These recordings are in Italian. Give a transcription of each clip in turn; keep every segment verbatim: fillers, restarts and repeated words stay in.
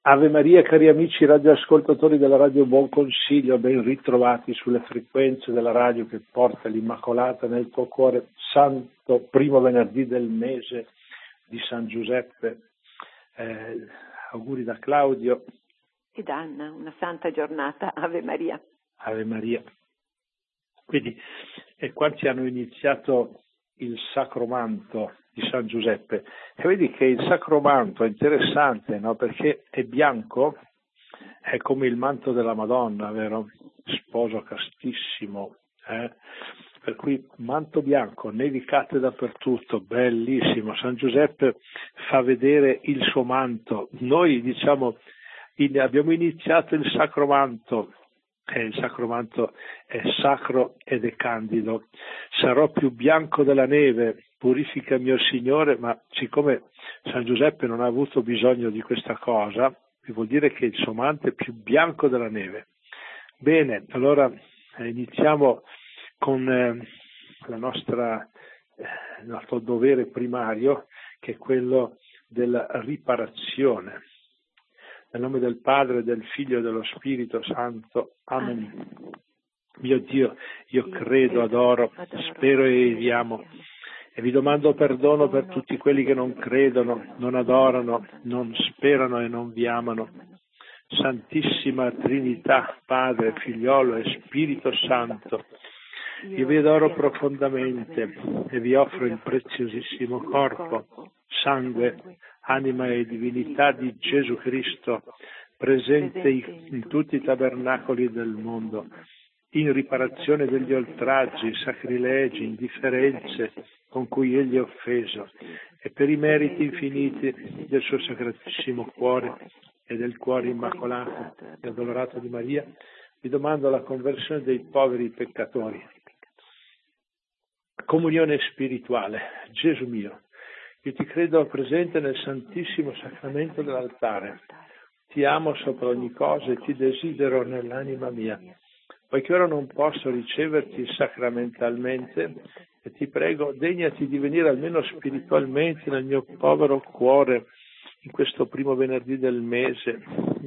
Ave Maria, cari amici radioascoltatori della Radio Buon Consiglio, ben ritrovati sulle frequenze della radio che porta l'Immacolata nel tuo cuore, santo primo venerdì del mese di San Giuseppe. Eh, auguri da Claudio. Ed Anna, una santa giornata, Ave Maria. Ave Maria. Quindi, eh, quanti hanno iniziato il sacromanto di San Giuseppe, e vedi che il sacromanto è interessante, no? Perché è bianco, è come il manto della Madonna, vero? Sposo castissimo, eh? Per cui manto bianco, nevicate dappertutto, bellissimo. San Giuseppe fa vedere il suo manto. Noi diciamo in, abbiamo iniziato il sacromanto. Eh, il sacromanto è sacro ed è candido. Sarò più bianco della neve, purifica mio Signore, ma siccome San Giuseppe non ha avuto bisogno di questa cosa, vuol dire che il suo manto è più bianco della neve. Bene, allora eh, iniziamo con eh, la nostra, eh, il nostro dovere primario, che è quello della riparazione. Nel nome del Padre, del Figlio e dello Spirito Santo. Amen. Amen. Mio Dio, io credo, adoro, spero e vi amo. E vi domando perdono per tutti quelli che non credono, non adorano, non sperano e non vi amano. Santissima Trinità, Padre, Figliolo e Spirito Santo, io vi adoro profondamente e vi offro il preziosissimo corpo, sangue, anima e divinità di Gesù Cristo, presente in tutti i tabernacoli del mondo, in riparazione degli oltraggi, sacrilegi, indifferenze con cui egli è offeso, e per i meriti infiniti del suo sacratissimo cuore e del cuore immacolato e addolorato di Maria, vi domando la conversione dei poveri peccatori. Comunione spirituale. Gesù mio, io ti credo presente nel Santissimo Sacramento dell'altare. Ti amo sopra ogni cosa e ti desidero nell'anima mia. Poiché ora non posso riceverti sacramentalmente, e ti prego, degnati di venire almeno spiritualmente nel mio povero cuore in questo primo venerdì del mese.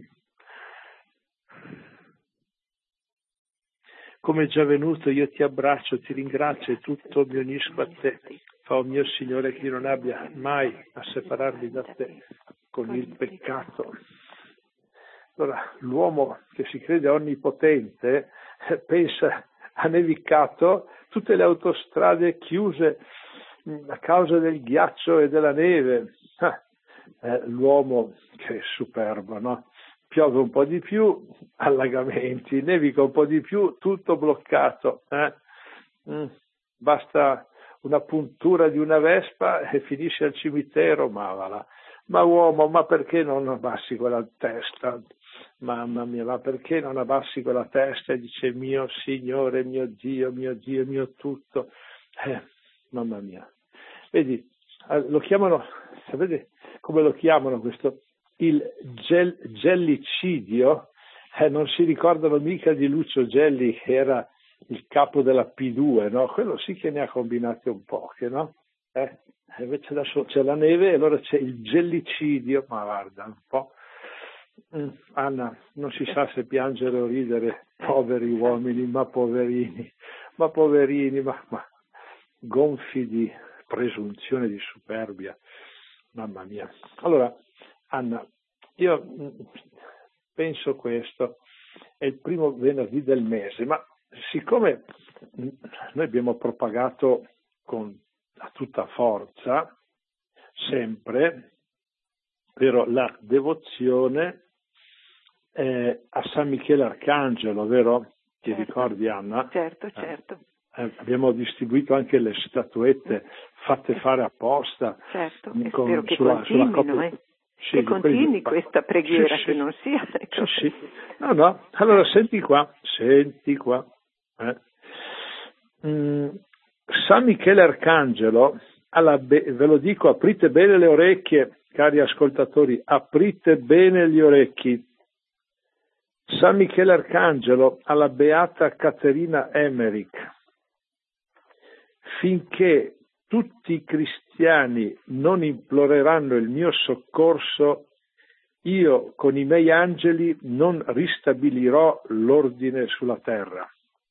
Come è già venuto, io ti abbraccio, ti ringrazio e tutto mi unisco a te. Fa, oh mio Signore, che io non abbia mai a separarmi da te con il peccato. Allora, l'uomo che si crede onnipotente eh, pensa ha nevicato tutte le autostrade chiuse mh, a causa del ghiaccio e della neve. Ah, eh, l'uomo che è superbo, no? Piove un po' di più, allagamenti, nevica un po' di più, tutto bloccato. Eh? Mm, basta una puntura di una vespa e finisce al cimitero, ma va là. Ma uomo, ma perché non abbassi quella testa? Mamma mia, ma perché non abbassi quella testa e dice mio Signore, mio Dio, mio Dio, mio tutto? Eh, mamma mia. Vedi, lo chiamano, sapete come lo chiamano questo? Il gel, gellicidio, eh, non si ricordano mica di Lucio Gelli, che era il capo della P due, no? Quello sì che ne ha combinate un po', che no? Eh? Invece adesso c'è la neve e allora c'è il gellicidio, ma guarda un po'. Mm, Anna, non si sa se piangere o ridere, poveri uomini, ma poverini, ma poverini, ma, ma gonfi di presunzione, di superbia, mamma mia. Allora, Anna, io penso questo, è il primo venerdì del mese, ma siccome noi abbiamo propagato con a tutta forza, sempre, vero, la devozione eh, a San Michele Arcangelo, vero? Ti certo. ricordi, Anna? Certo, certo. Eh, abbiamo distribuito anche le statuette fatte fare apposta. Certo, con, spero che sulla, continuino, sulla coppia... eh. Sì, che continui questa preghiera, sì, sì. che non sia... Ecco. Sì, sì. No, no, allora senti qua, senti qua. Eh. Mm, San Michele Arcangelo, alla be- ve lo dico, aprite bene le orecchie, cari ascoltatori, aprite bene gli orecchi. San Michele Arcangelo alla beata Caterina Emmerich, finché tutti i cristiani non imploreranno il mio soccorso, io con i miei angeli non ristabilirò l'ordine sulla terra.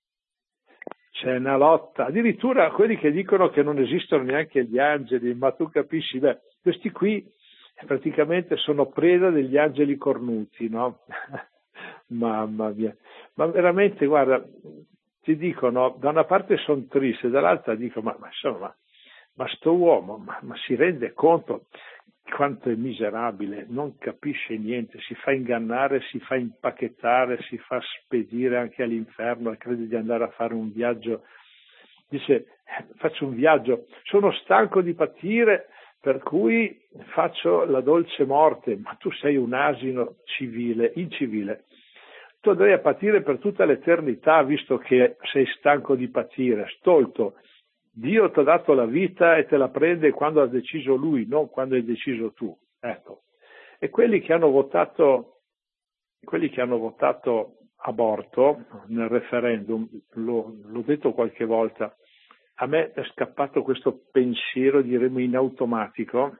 C'è una lotta, addirittura quelli che dicono che non esistono neanche gli angeli, ma tu capisci, beh, questi qui praticamente sono preda degli angeli cornuti, no? Mamma mia, ma veramente, guarda, ti dico, no, da una parte sono triste, dall'altra dico, ma, ma insomma, ma sto uomo, ma, ma si rende conto quanto è miserabile, non capisce niente, si fa ingannare, si fa impacchettare, si fa spedire anche all'inferno e crede di andare a fare un viaggio. Dice, faccio un viaggio, sono stanco di patire, per cui faccio la dolce morte. Ma tu sei un asino civile, incivile. Tu andrai a patire per tutta l'eternità, visto che sei stanco di patire, stolto. Dio ti ha dato la vita e te la prende quando ha deciso Lui, non quando hai deciso tu. Ecco. E quelli che hanno votato, quelli che hanno votato aborto nel referendum, lo, l'ho detto qualche volta, a me è scappato questo pensiero, diremo in automatico,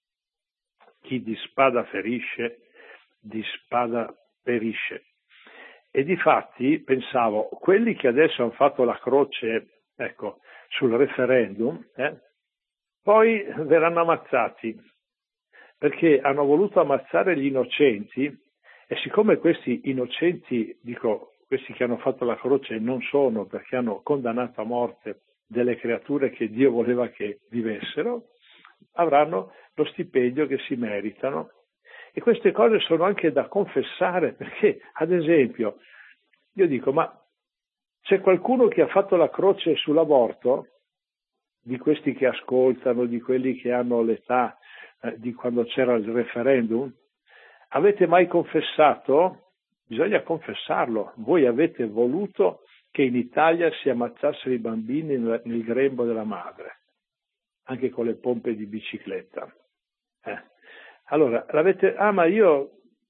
chi di spada ferisce, di spada perisce. E difatti pensavo, quelli che adesso hanno fatto la croce, ecco, sul referendum, eh, poi verranno ammazzati, perché hanno voluto ammazzare gli innocenti, e siccome questi innocenti, dico, questi che hanno fatto la croce non sono, perché hanno condannato a morte delle creature che Dio voleva che vivessero, avranno lo stipendio che si meritano. E queste cose sono anche da confessare, perché, ad esempio, io dico, ma c'è qualcuno che ha fatto la croce sull'aborto, di questi che ascoltano, di quelli che hanno l'età eh, di quando c'era il referendum? Avete mai confessato? Bisogna confessarlo. Voi avete voluto che in Italia si ammazzassero i bambini nel, nel grembo della madre, anche con le pompe di bicicletta. Eh. Allora, l'avete, ah ma io,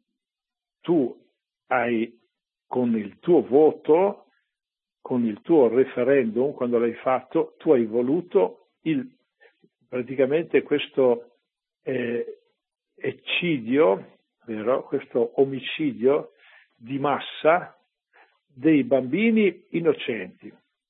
tu hai con il tuo voto, con il tuo referendum, quando l'hai fatto, tu hai voluto il, praticamente questo eh, eccidio, vero? Questo omicidio di massa dei bambini innocenti.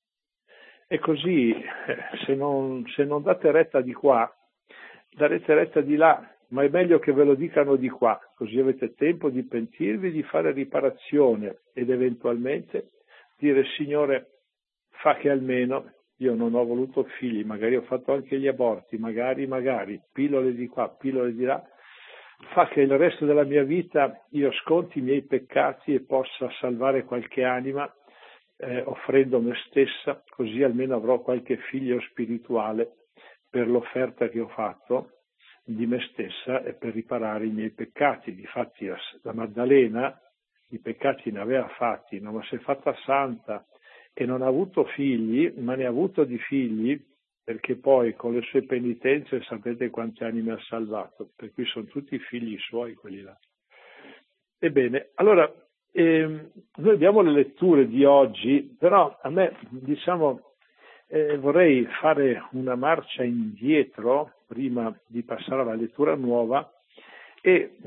E così, eh, se non, se non date retta di qua, darete retta di là, ma è meglio che ve lo dicano di qua, così avete tempo di pentirvi, di fare riparazione ed eventualmente dire, Signore, fa che almeno io non ho voluto figli, magari ho fatto anche gli aborti, magari, magari, pillole di qua, pillole di là, fa che il resto della mia vita io sconti i miei peccati e possa salvare qualche anima eh, offrendo me stessa, così almeno avrò qualche figlio spirituale per l'offerta che ho fatto di me stessa e per riparare i miei peccati. Difatti la Maddalena i peccati ne aveva fatti, no? Ma si è fatta santa e non ha avuto figli, ma ne ha avuto di figli, perché poi con le sue penitenze sapete quante anime ha salvato, per cui sono tutti figli suoi quelli là. Ebbene, allora ehm, noi abbiamo le letture di oggi, però a me, diciamo, eh, vorrei fare una marcia indietro prima di passare alla lettura nuova e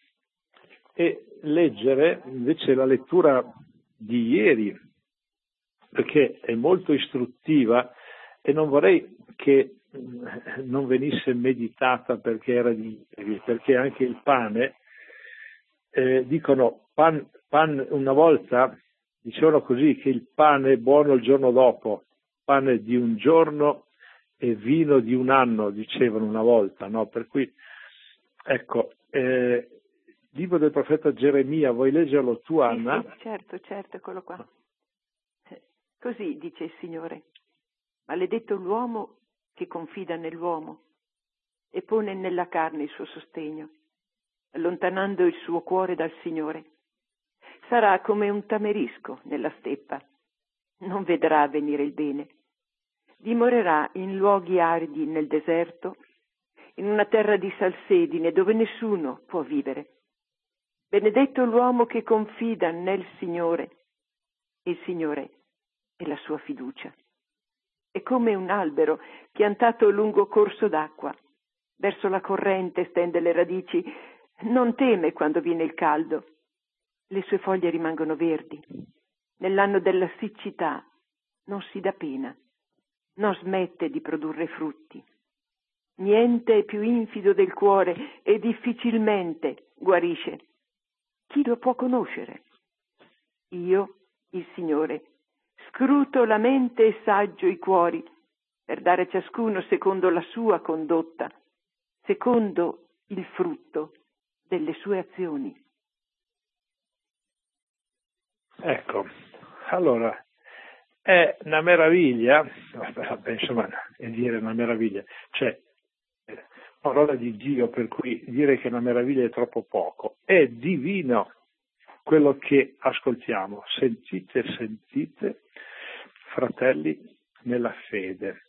e leggere invece la lettura di ieri, perché è molto istruttiva e non vorrei che non venisse meditata perché era di ieri, perché anche il pane, eh, dicono, pan, pan una volta dicevano così, che il pane è buono il giorno dopo, pane di un giorno e vino di un anno, dicevano una volta, no? Per cui, ecco, eh, libro del profeta Geremia, vuoi leggerlo tu, Anna? Sì, sì, certo, certo, eccolo qua. Così dice il Signore: maledetto l'uomo che confida nell'uomo e pone nella carne il suo sostegno, allontanando il suo cuore dal Signore. Sarà come un tamerisco nella steppa, non vedrà venire il bene. Dimorerà in luoghi aridi nel deserto, in una terra di salsedine dove nessuno può vivere. Benedetto l'uomo che confida nel Signore, il Signore è la sua fiducia. È come un albero piantato lungo corso d'acqua, verso la corrente stende le radici, Non teme quando viene il caldo. Le sue foglie rimangono verdi. Nell'anno della siccità non si dà pena. Non smette di produrre frutti. Niente è più infido del cuore e difficilmente guarisce. Chi lo può conoscere? Io, il Signore, scruto la mente e saggio i cuori, per dare a ciascuno secondo la sua condotta, secondo il frutto delle sue azioni. Ecco, allora, è una meraviglia, insomma, è dire una meraviglia, cioè, parola di Dio, per cui dire che una meraviglia è troppo poco, è divino quello che ascoltiamo. Sentite, sentite, fratelli nella fede.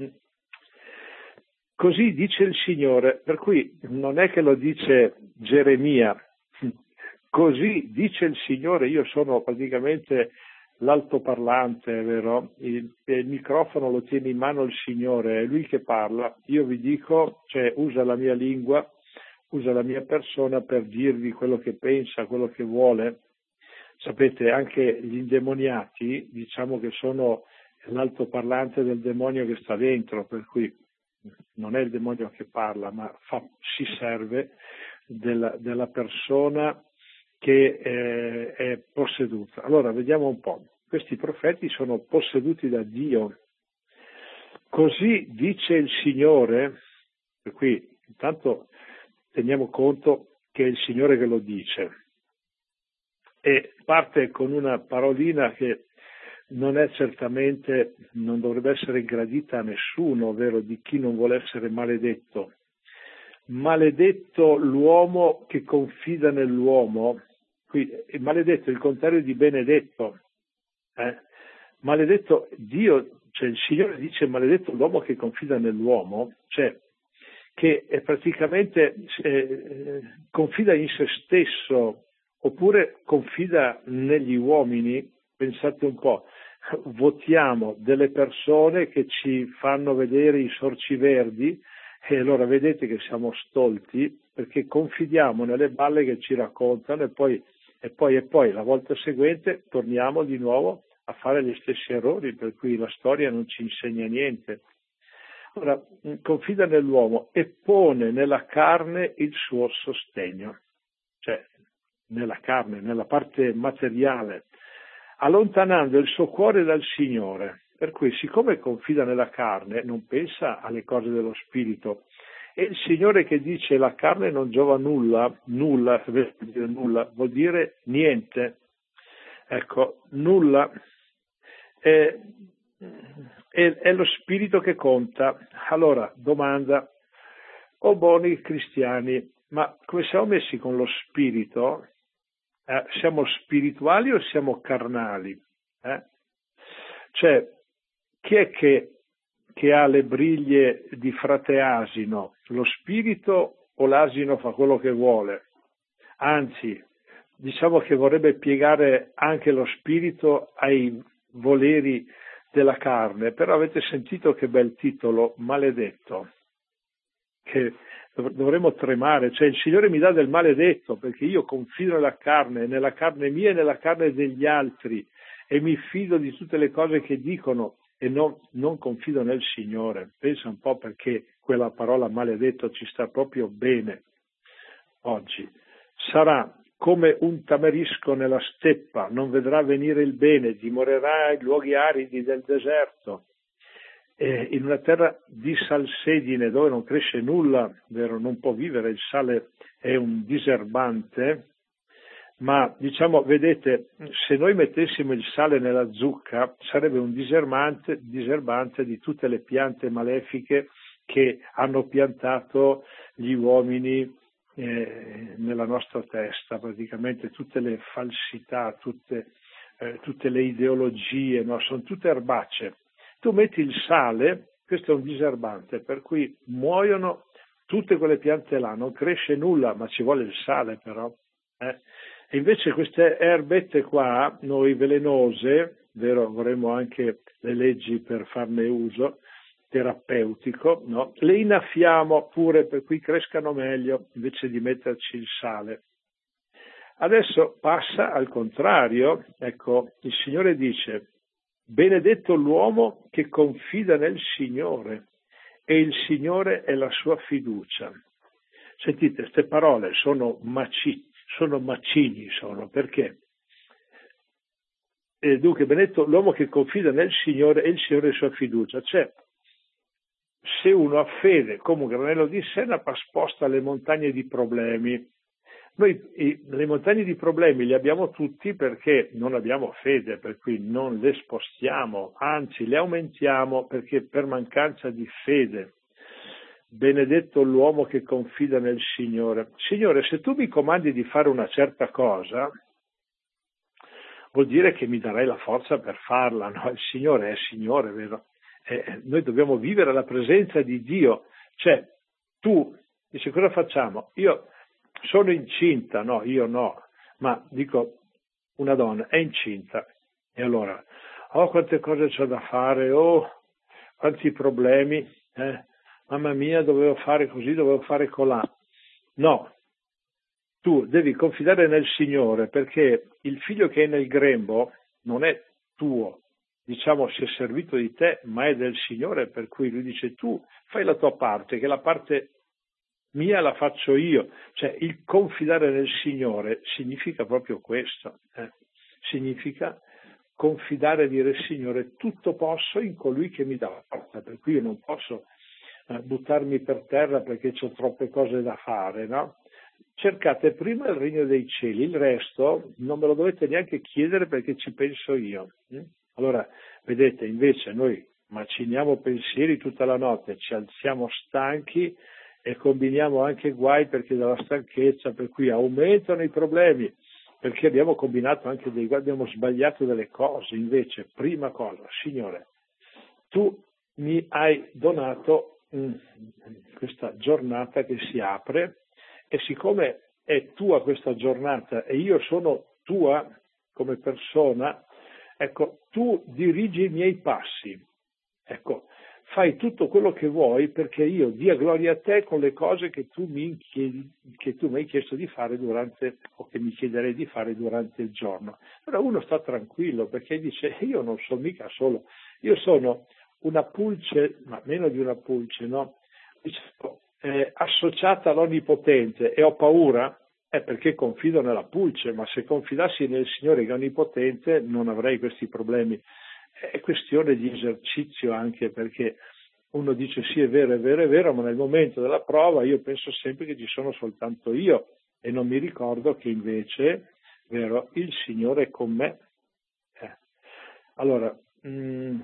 Così dice il Signore, per cui non è che lo dice Geremia, così dice il Signore. Io sono praticamente l'altoparlante, vero? Il, il microfono lo tiene in mano il Signore, è Lui che parla. Io vi dico, cioè usa la mia lingua, usa la mia persona per dirvi quello che pensa, quello che vuole. Sapete, anche gli indemoniati, diciamo che sono l'altoparlante del demonio che sta dentro, per cui non è il demonio che parla, ma fa, si serve della, della persona che eh, è posseduta. Allora, vediamo un po'. Questi profeti sono posseduti da Dio. Così dice il Signore, per cui intanto teniamo conto che è il Signore che lo dice. E parte con una parolina che non è certamente, non dovrebbe essere gradita a nessuno, ovvero di chi non vuole essere maledetto. Maledetto l'uomo che confida nell'uomo. Qui, maledetto è il contrario di benedetto. Eh? Maledetto Dio, cioè il Signore dice maledetto l'uomo che confida nell'uomo, cioè che è praticamente eh, confida in se stesso, oppure confida negli uomini. Pensate un po', votiamo delle persone che ci fanno vedere i sorci verdi e allora vedete che siamo stolti perché confidiamo nelle balle che ci raccontano e poi e poi e poi la volta seguente torniamo di nuovo a fare gli stessi errori, per cui la storia non ci insegna niente. Ora, confida nell'uomo e pone nella carne il suo sostegno, cioè nella carne, nella parte materiale, allontanando il suo cuore dal Signore. Per cui, siccome confida nella carne, non pensa alle cose dello spirito. E il Signore che dice la carne non giova nulla, nulla, vuol dire nulla, vuol dire niente. Ecco, nulla. È, è, è lo spirito che conta. Allora, domanda, o buoni cristiani, ma come siamo messi con lo spirito? Eh, siamo spirituali o siamo carnali? Eh? Cioè, chi è che, che ha le briglie di frate asino? Lo spirito o l'asino fa quello che vuole? Anzi, diciamo che vorrebbe piegare anche lo spirito ai voleri della carne, però avete sentito che bel titolo, maledetto, che dovremmo tremare, cioè il Signore mi dà del maledetto perché io confido nella carne, nella carne mia e nella carne degli altri e mi fido di tutte le cose che dicono e non, non confido nel Signore. Pensa un po' perché quella parola maledetto ci sta proprio bene oggi. Sarà come un tamarisco nella steppa, non vedrà venire il bene, dimorerà ai luoghi aridi del deserto. Eh, in una terra di salsedine dove non cresce nulla, vero? Non può vivere, il sale è un diserbante, ma diciamo, vedete, se noi mettessimo il sale nella zucca sarebbe un diserbante, diserbante di tutte le piante malefiche che hanno piantato gli uomini eh, nella nostra testa, praticamente tutte le falsità, tutte, eh, tutte le ideologie, no? Sono tutte erbacce. Tu metti il sale, questo è un diserbante, per cui muoiono tutte quelle piante là, non cresce nulla, ma ci vuole il sale però. Eh? E invece queste erbette qua, noi velenose, vero, vorremmo anche le leggi per farne uso, terapeutico, no? Le innaffiamo pure per cui crescano meglio invece di metterci il sale. Adesso passa al contrario, ecco, il Signore dice: benedetto l'uomo che confida nel Signore e il Signore è la sua fiducia. Sentite, queste parole sono maci, sono macigni, sono, perché? E dunque, benedetto l'uomo che confida nel Signore e il Signore è la sua fiducia. Cioè, se uno ha fede come un granello di senape, sposta le montagne di problemi. Noi i, le montagne di problemi le abbiamo tutti perché non abbiamo fede, per cui non le spostiamo, anzi le aumentiamo perché per mancanza di fede. Benedetto l'uomo che confida nel Signore. Signore, se tu mi comandi di fare una certa cosa, vuol dire che mi darai la forza per farla, no? Il Signore è Signore, vero? Eh, noi dobbiamo vivere la presenza di Dio. Cioè, tu, dice, cosa facciamo? Io sono incinta, no, io no, ma dico, una donna è incinta, e allora, oh, quante cose c'ho da fare, oh, quanti problemi, eh, mamma mia, dovevo fare così, dovevo fare colà. No, tu devi confidare nel Signore, perché il figlio che è nel grembo non è tuo, diciamo, si è servito di te, ma è del Signore, per cui lui dice, tu fai la tua parte, che la parte mia la faccio io. Cioè, il confidare nel Signore significa proprio questo, eh? Significa confidare e dire, Signore, tutto posso in colui che mi dà la forza, per cui io non posso eh, buttarmi per terra perché ho troppe cose da fare, no? Cercate prima il regno dei cieli, il resto non me lo dovete neanche chiedere perché ci penso io. Hm? Allora, vedete, invece noi maciniamo pensieri tutta la notte, ci alziamo stanchi e combiniamo anche guai perché dalla stanchezza, per cui aumentano i problemi, perché abbiamo combinato anche dei guai, abbiamo sbagliato delle cose. Invece, prima cosa, Signore, tu mi hai donato mh, questa giornata che si apre, e siccome è tua questa giornata e io sono tua come persona, ecco, tu dirigi i miei passi, ecco, fai tutto quello che vuoi perché io dia gloria a te con le cose che tu mi chiedi, che tu mi hai chiesto di fare durante, o che mi chiederei di fare durante il giorno. Però uno sta tranquillo perché dice, io non sono mica solo, io sono una pulce, ma meno di una pulce, no? Dicevo, eh, associata all'Onnipotente, e ho paura, è perché confido nella pulce, ma se confidassi nel Signore che è onnipotente non avrei questi problemi. È questione di esercizio anche, perché uno dice sì, è vero, è vero, è vero, ma nel momento della prova io penso sempre che ci sono soltanto io e non mi ricordo che invece, vero, il Signore è con me. Eh. Allora, mh,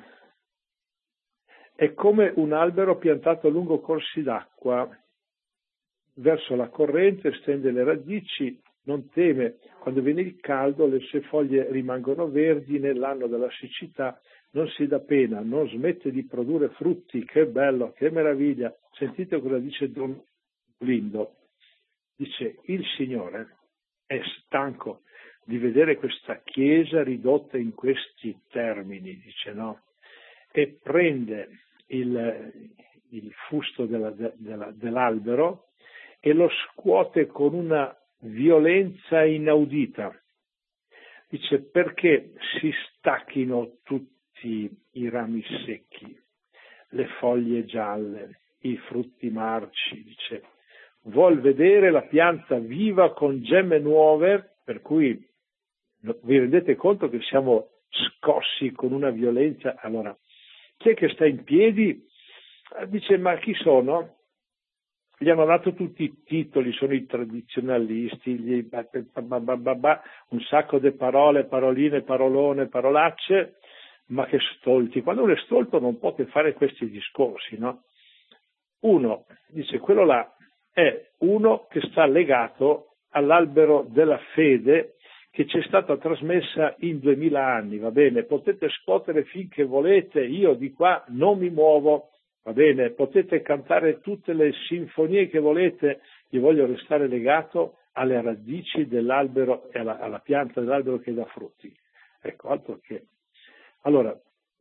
è come un albero piantato lungo corsi d'acqua, verso la corrente, stende le radici, non teme quando viene il caldo, le sue foglie rimangono verdi, nell'anno della siccità non si dà pena, non smette di produrre frutti. Che bello, che meraviglia. Sentite cosa dice Don Lindo. Dice, il Signore è stanco di vedere questa Chiesa ridotta in questi termini, dice, no? E prende il, il fusto della, della, dell'albero e lo scuote con una violenza inaudita. Dice, perché si stacchino tutti i rami secchi, le foglie gialle, i frutti marci, dice, vuol vedere la pianta viva con gemme nuove, per cui vi rendete conto che siamo scossi con una violenza. Allora, chi è che sta in piedi? Dice, ma chi sono? Gli hanno dato tutti i titoli, sono i tradizionalisti, gli, un sacco di parole, paroline, parolone, parolacce, ma che stolti. Quando uno è stolto non può che fare questi discorsi, no? Uno, dice, quello là è uno che sta legato all'albero della fede che ci è stata trasmessa in duemila anni, va bene? Potete scuotere finché volete, io di qua non mi muovo. Va bene, potete cantare tutte le sinfonie che volete, io voglio restare legato alle radici dell'albero e alla, alla pianta dell'albero che dà frutti. Ecco, altro che. Allora,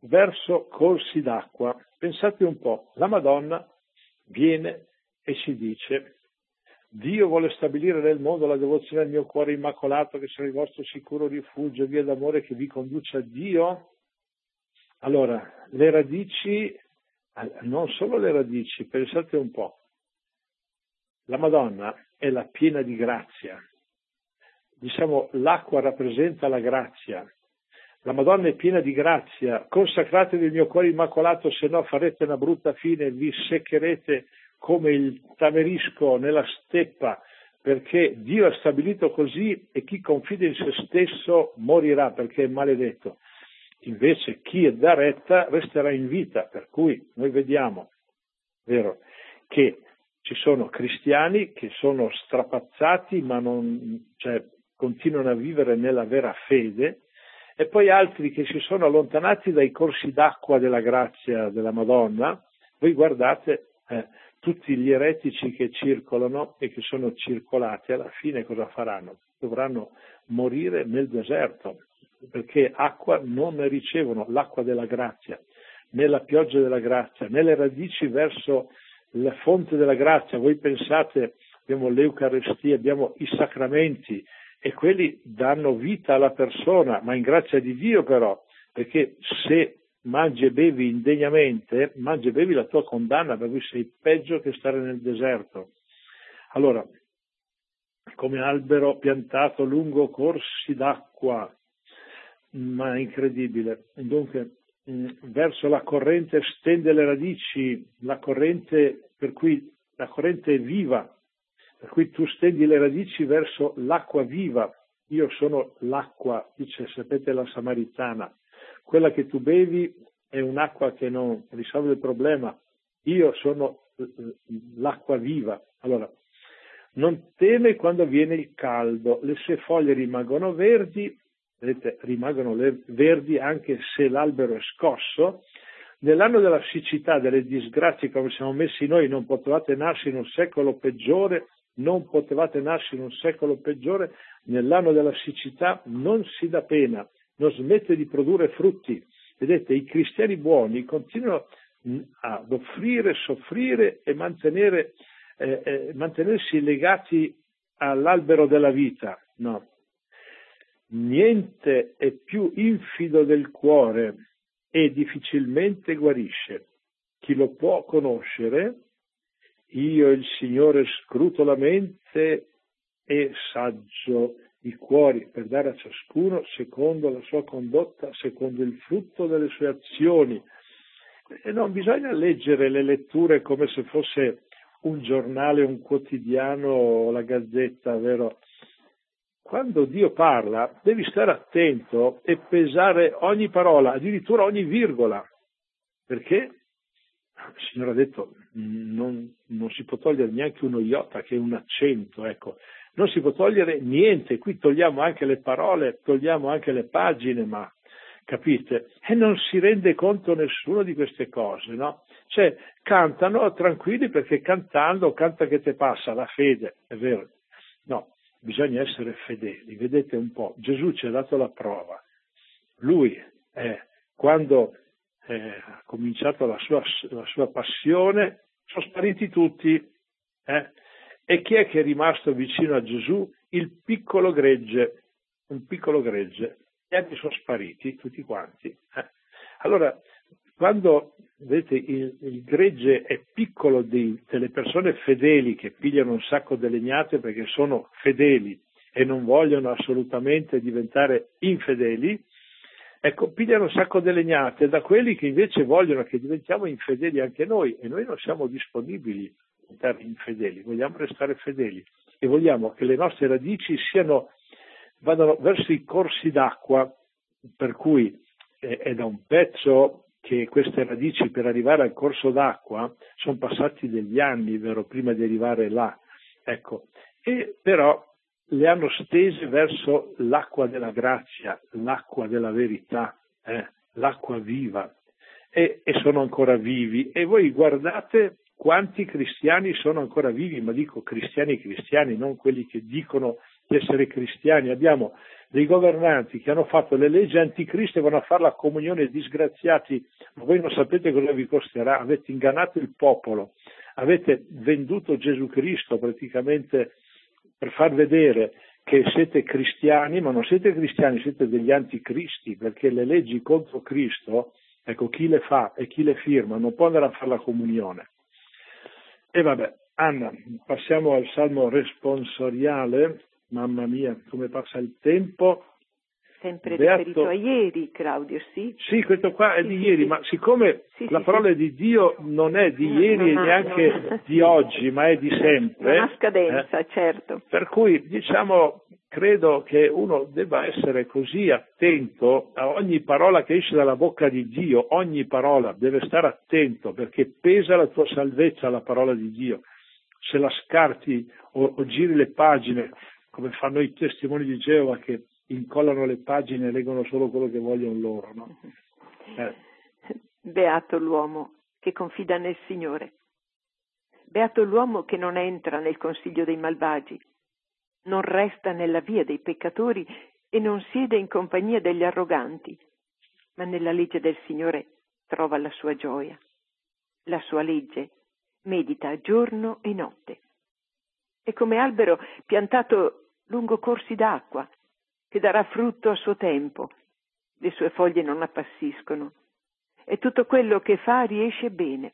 verso corsi d'acqua. Pensate un po', la Madonna viene e ci dice: Dio vuole stabilire nel mondo la devozione al mio cuore immacolato, che sarà il vostro sicuro rifugio, via d'amore che vi conduce a Dio. Allora, le radici, non solo le radici, pensate un po', la Madonna è la piena di grazia, diciamo l'acqua rappresenta la grazia, la Madonna è piena di grazia, consacratevi il mio cuore immacolato, se no farete una brutta fine, vi seccherete come il tamerisco nella steppa, perché Dio ha stabilito così e chi confida in se stesso morirà perché è maledetto. Invece chi dà retta resterà in vita, per cui noi vediamo, vero, che ci sono cristiani che sono strapazzati ma non, cioè, continuano a vivere nella vera fede, e poi altri che si sono allontanati dai corsi d'acqua della grazia della Madonna. Voi guardate eh, tutti gli eretici che circolano e che sono circolati, alla fine cosa faranno? Dovranno morire nel deserto, perché acqua non ne ricevono, l'acqua della grazia, né la pioggia della grazia, né le radici verso la fonte della grazia. Voi pensate, abbiamo l'Eucaristia, abbiamo i sacramenti, e quelli danno vita alla persona, ma in grazia di Dio però, perché se mangi e bevi indegnamente, mangi e bevi la tua condanna, per cui sei peggio che stare nel deserto. Allora, come albero piantato lungo corsi d'acqua, ma incredibile. Dunque, mh, verso la corrente stende le radici, la corrente per cui la corrente è viva, per cui tu stendi le radici verso l'acqua viva. Io sono l'acqua, dice, sapete, la Samaritana. Quella che tu bevi è un'acqua che non risolve il problema. Io sono l'acqua viva. Allora, non teme quando viene il caldo, le sue foglie rimangono verdi, vedete, rimangono verdi anche se l'albero è scosso. Nell'anno della siccità, delle disgrazie come siamo messi noi, non potevate nascere in un secolo peggiore, non potevate nascere in un secolo peggiore, nell'anno della siccità non si dà pena, non smette di produrre frutti. Vedete, i cristiani buoni continuano ad offrire, soffrire e mantenere, eh, eh, mantenersi legati all'albero della vita. No. Niente è più infido del cuore e difficilmente guarisce. Chi lo può conoscere? Io, il Signore, scruto la mente e saggio i cuori per dare a ciascuno secondo la sua condotta, secondo il frutto delle sue azioni. E non bisogna leggere le letture come se fosse un giornale, un quotidiano o la gazzetta, vero? Quando Dio parla devi stare attento e pesare ogni parola, addirittura ogni virgola, perché il Signore ha detto non, non si può togliere neanche uno iota, che è un accento, ecco, non si può togliere niente. Qui togliamo anche le parole, togliamo anche le pagine, ma capite? E non si rende conto nessuno di queste cose, no? Cioè, cantano tranquilli perché cantando canta che te passa la fede, è vero? No, bisogna essere fedeli. Vedete un po', Gesù ci ha dato la prova. Lui, eh, quando eh, ha cominciato la sua, la sua passione, sono spariti tutti. Eh? E chi è che è rimasto vicino a Gesù? Il piccolo gregge, un piccolo gregge. Gli altri sono spariti, tutti quanti. Eh? Allora, quando, vedete, il, il gregge è piccolo di, delle persone fedeli che pigliano un sacco di legnate perché sono fedeli e non vogliono assolutamente diventare infedeli, ecco, pigliano un sacco di legnate da quelli che invece vogliono che diventiamo infedeli anche noi, e noi non siamo disponibili a diventare infedeli, vogliamo restare fedeli e vogliamo che le nostre radici siano, vadano verso i corsi d'acqua, per cui eh, è da un pezzo che queste radici per arrivare al corso d'acqua sono passati degli anni, vero, prima di arrivare là, ecco, e però le hanno stese verso l'acqua della grazia, l'acqua della verità, eh, l'acqua viva, e, e sono ancora vivi. E voi guardate quanti cristiani sono ancora vivi, ma dico cristiani cristiani, non quelli che dicono di essere cristiani. Abbiamo dei governanti che hanno fatto le leggi anticristo e vanno a fare la comunione, disgraziati, ma voi non sapete cosa vi costerà, avete ingannato il popolo, avete venduto Gesù Cristo praticamente per far vedere che siete cristiani, ma non siete cristiani, siete degli anticristi, perché le leggi contro Cristo, ecco, chi le fa e chi le firma non può andare a fare la comunione. E vabbè, Anna, passiamo al salmo responsoriale. Mamma mia, come passa il tempo. Sempre Beato... riferito a ieri, Claudio, sì? Sì, questo qua è sì, di sì, ieri, sì. ma siccome sì, la sì, parola sì. di Dio non è di No, ieri no, e neanche no. di oggi, ma è di sempre. Non ha scadenza, eh, certo. Per cui, diciamo, credo che uno debba essere così attento a ogni parola che esce dalla bocca di Dio, ogni parola, deve stare attento, perché pesa la tua salvezza la parola di Dio. Se la scarti o, o giri le pagine, come fanno i testimoni di Geova che incollano le pagine e leggono solo quello che vogliono loro, no? Eh. Beato l'uomo che confida nel Signore. Beato l'uomo che non entra nel consiglio dei malvagi, non resta nella via dei peccatori e non siede in compagnia degli arroganti, ma nella legge del Signore trova la sua gioia. La sua legge medita giorno e notte. È come albero piantato lungo corsi d'acqua, che darà frutto a suo tempo. Le sue foglie non appassiscono e tutto quello che fa riesce bene.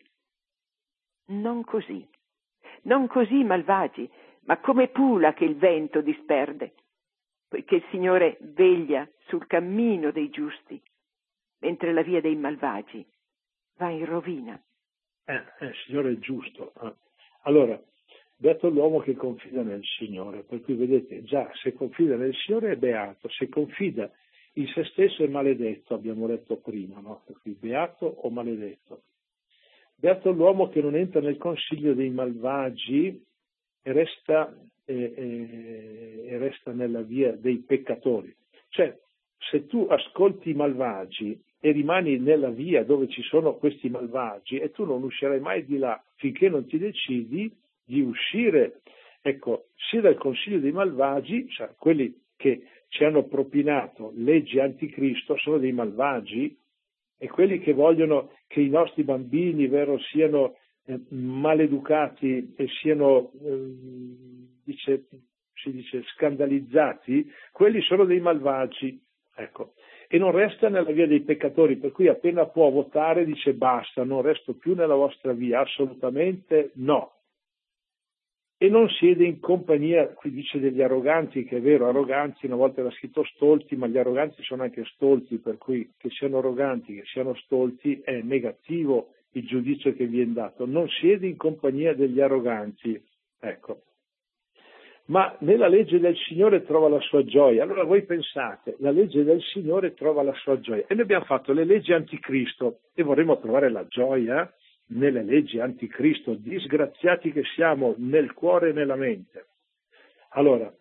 Non così, non così i malvagi, ma come pula che il vento disperde, poiché il Signore veglia sul cammino dei giusti, mentre la via dei malvagi va in rovina. Eh, eh, il Signore è giusto. Eh. Allora, beato l'uomo che confida nel Signore, per cui vedete, già se confida nel Signore è beato, se confida in se stesso è maledetto, abbiamo letto prima, no? Per cui beato o maledetto. Beato l'uomo che non entra nel consiglio dei malvagi e resta, eh, eh, e resta nella via dei peccatori. Cioè, se tu ascolti i malvagi e rimani nella via dove ci sono questi malvagi e tu non uscirai mai di là finché non ti decidi di uscire, ecco, sia dal consiglio dei malvagi, cioè quelli che ci hanno propinato leggi anticristo sono dei malvagi, e quelli che vogliono che i nostri bambini, vero, siano eh, maleducati e siano, eh, dice, si dice, scandalizzati, quelli sono dei malvagi, ecco. E non resta nella via dei peccatori, per cui appena può votare dice basta, non resto più nella vostra via, assolutamente no. E non siede in compagnia, qui dice degli arroganti, che è vero, arroganti, una volta era scritto stolti, ma gli arroganti sono anche stolti, per cui che siano arroganti, che siano stolti, è negativo il giudizio che viene dato. Non siede in compagnia degli arroganti, ecco. Ma nella legge del Signore trova la sua gioia. Allora voi pensate, la legge del Signore trova la sua gioia. E noi abbiamo fatto le leggi anticristo e vorremmo trovare la gioia nelle leggi anticristo, disgraziati che siamo nel cuore e nella mente. Allora,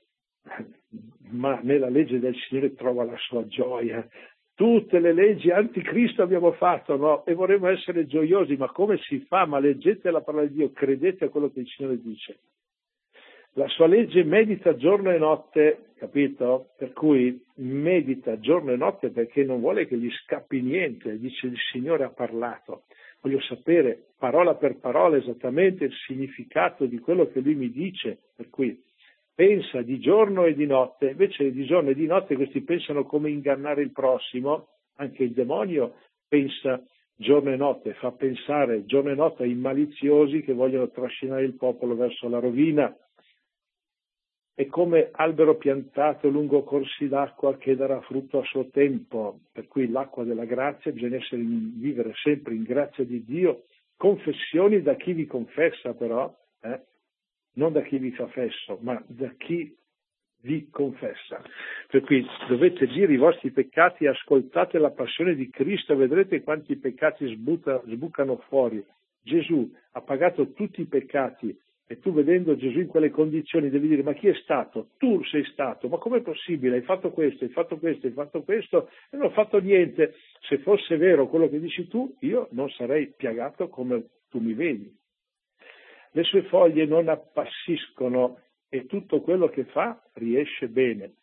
ma nella legge del Signore trova la sua gioia. Tutte le leggi anticristo abbiamo fatto, no? E vorremmo essere gioiosi, ma come si fa? Ma leggete la parola di Dio, credete a quello che il Signore dice. La sua legge medita giorno e notte, capito? Per cui medita giorno e notte perché non vuole che gli scappi niente, dice il Signore ha parlato. Voglio sapere parola per parola esattamente il significato di quello che lui mi dice, per cui pensa di giorno e di notte, invece di giorno e di notte questi pensano come ingannare il prossimo, anche il demonio pensa giorno e notte, fa pensare giorno e notte ai maliziosi che vogliono trascinare il popolo verso la rovina. È come albero piantato lungo corsi d'acqua che darà frutto a suo tempo, per cui l'acqua della grazia, bisogna essere in, vivere sempre in grazia di Dio, confessioni da chi vi confessa però, eh? Non da chi vi fa fesso, ma da chi vi confessa. Per cui dovete dire i vostri peccati, ascoltate la passione di Cristo, vedrete quanti peccati sbuta, sbucano fuori. Gesù ha pagato tutti i peccati. E tu vedendo Gesù in quelle condizioni devi dire ma chi è stato? Tu sei stato, ma com'è possibile? Hai fatto questo, hai fatto questo, hai fatto questo e non ho fatto niente. Se fosse vero quello che dici tu, io non sarei piagato come tu mi vedi. Le sue foglie non appassiscono e tutto quello che fa riesce bene.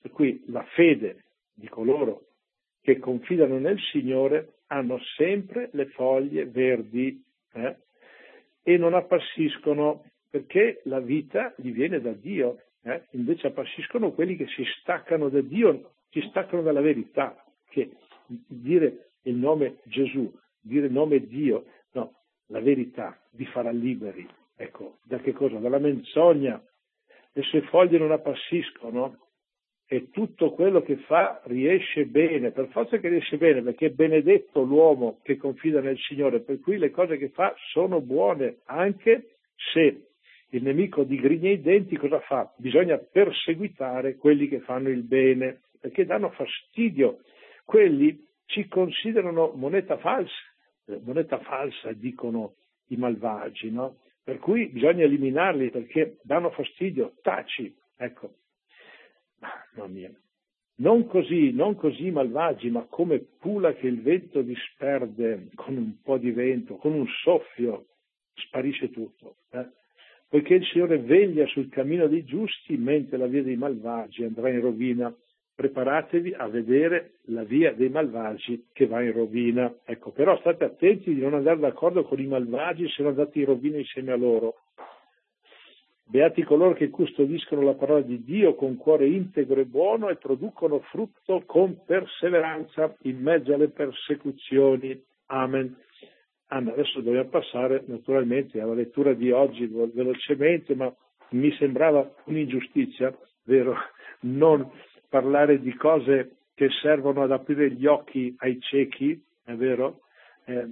Per cui la fede di coloro che confidano nel Signore hanno sempre le foglie verdi eh? e non appassiscono, perché la vita gli viene da Dio. Eh? Invece appassiscono quelli che si staccano da Dio, si staccano dalla verità, che dire il nome Gesù, dire il nome Dio, no, la verità vi farà liberi. Ecco, da che cosa? Dalla menzogna. Le sue foglie non appassiscono e tutto quello che fa riesce bene, per forza che riesce bene, perché è benedetto l'uomo che confida nel Signore, per cui le cose che fa sono buone, anche se il nemico digrigna i denti. Cosa fa? Bisogna perseguitare quelli che fanno il bene, perché danno fastidio. Quelli ci considerano moneta falsa, moneta falsa dicono i malvagi, no? Per cui bisogna eliminarli perché danno fastidio, taci, ecco. Mamma mia. Non così, non così malvagi, ma come pula che il vento disperde, con un po' di vento, con un soffio, sparisce tutto. Eh? Poiché il Signore veglia sul cammino dei giusti, mentre la via dei malvagi andrà in rovina. Preparatevi a vedere la via dei malvagi che va in rovina. Ecco, però state attenti di non andare d'accordo con i malvagi se non andate in rovina insieme a loro. Beati coloro che custodiscono la parola di Dio con cuore integro e buono e producono frutto con perseveranza in mezzo alle persecuzioni. Amen. Anna, adesso dobbiamo passare naturalmente alla lettura di oggi velocemente, ma mi sembrava un'ingiustizia, vero? Non parlare di cose che servono ad aprire gli occhi ai ciechi, è vero? Eh,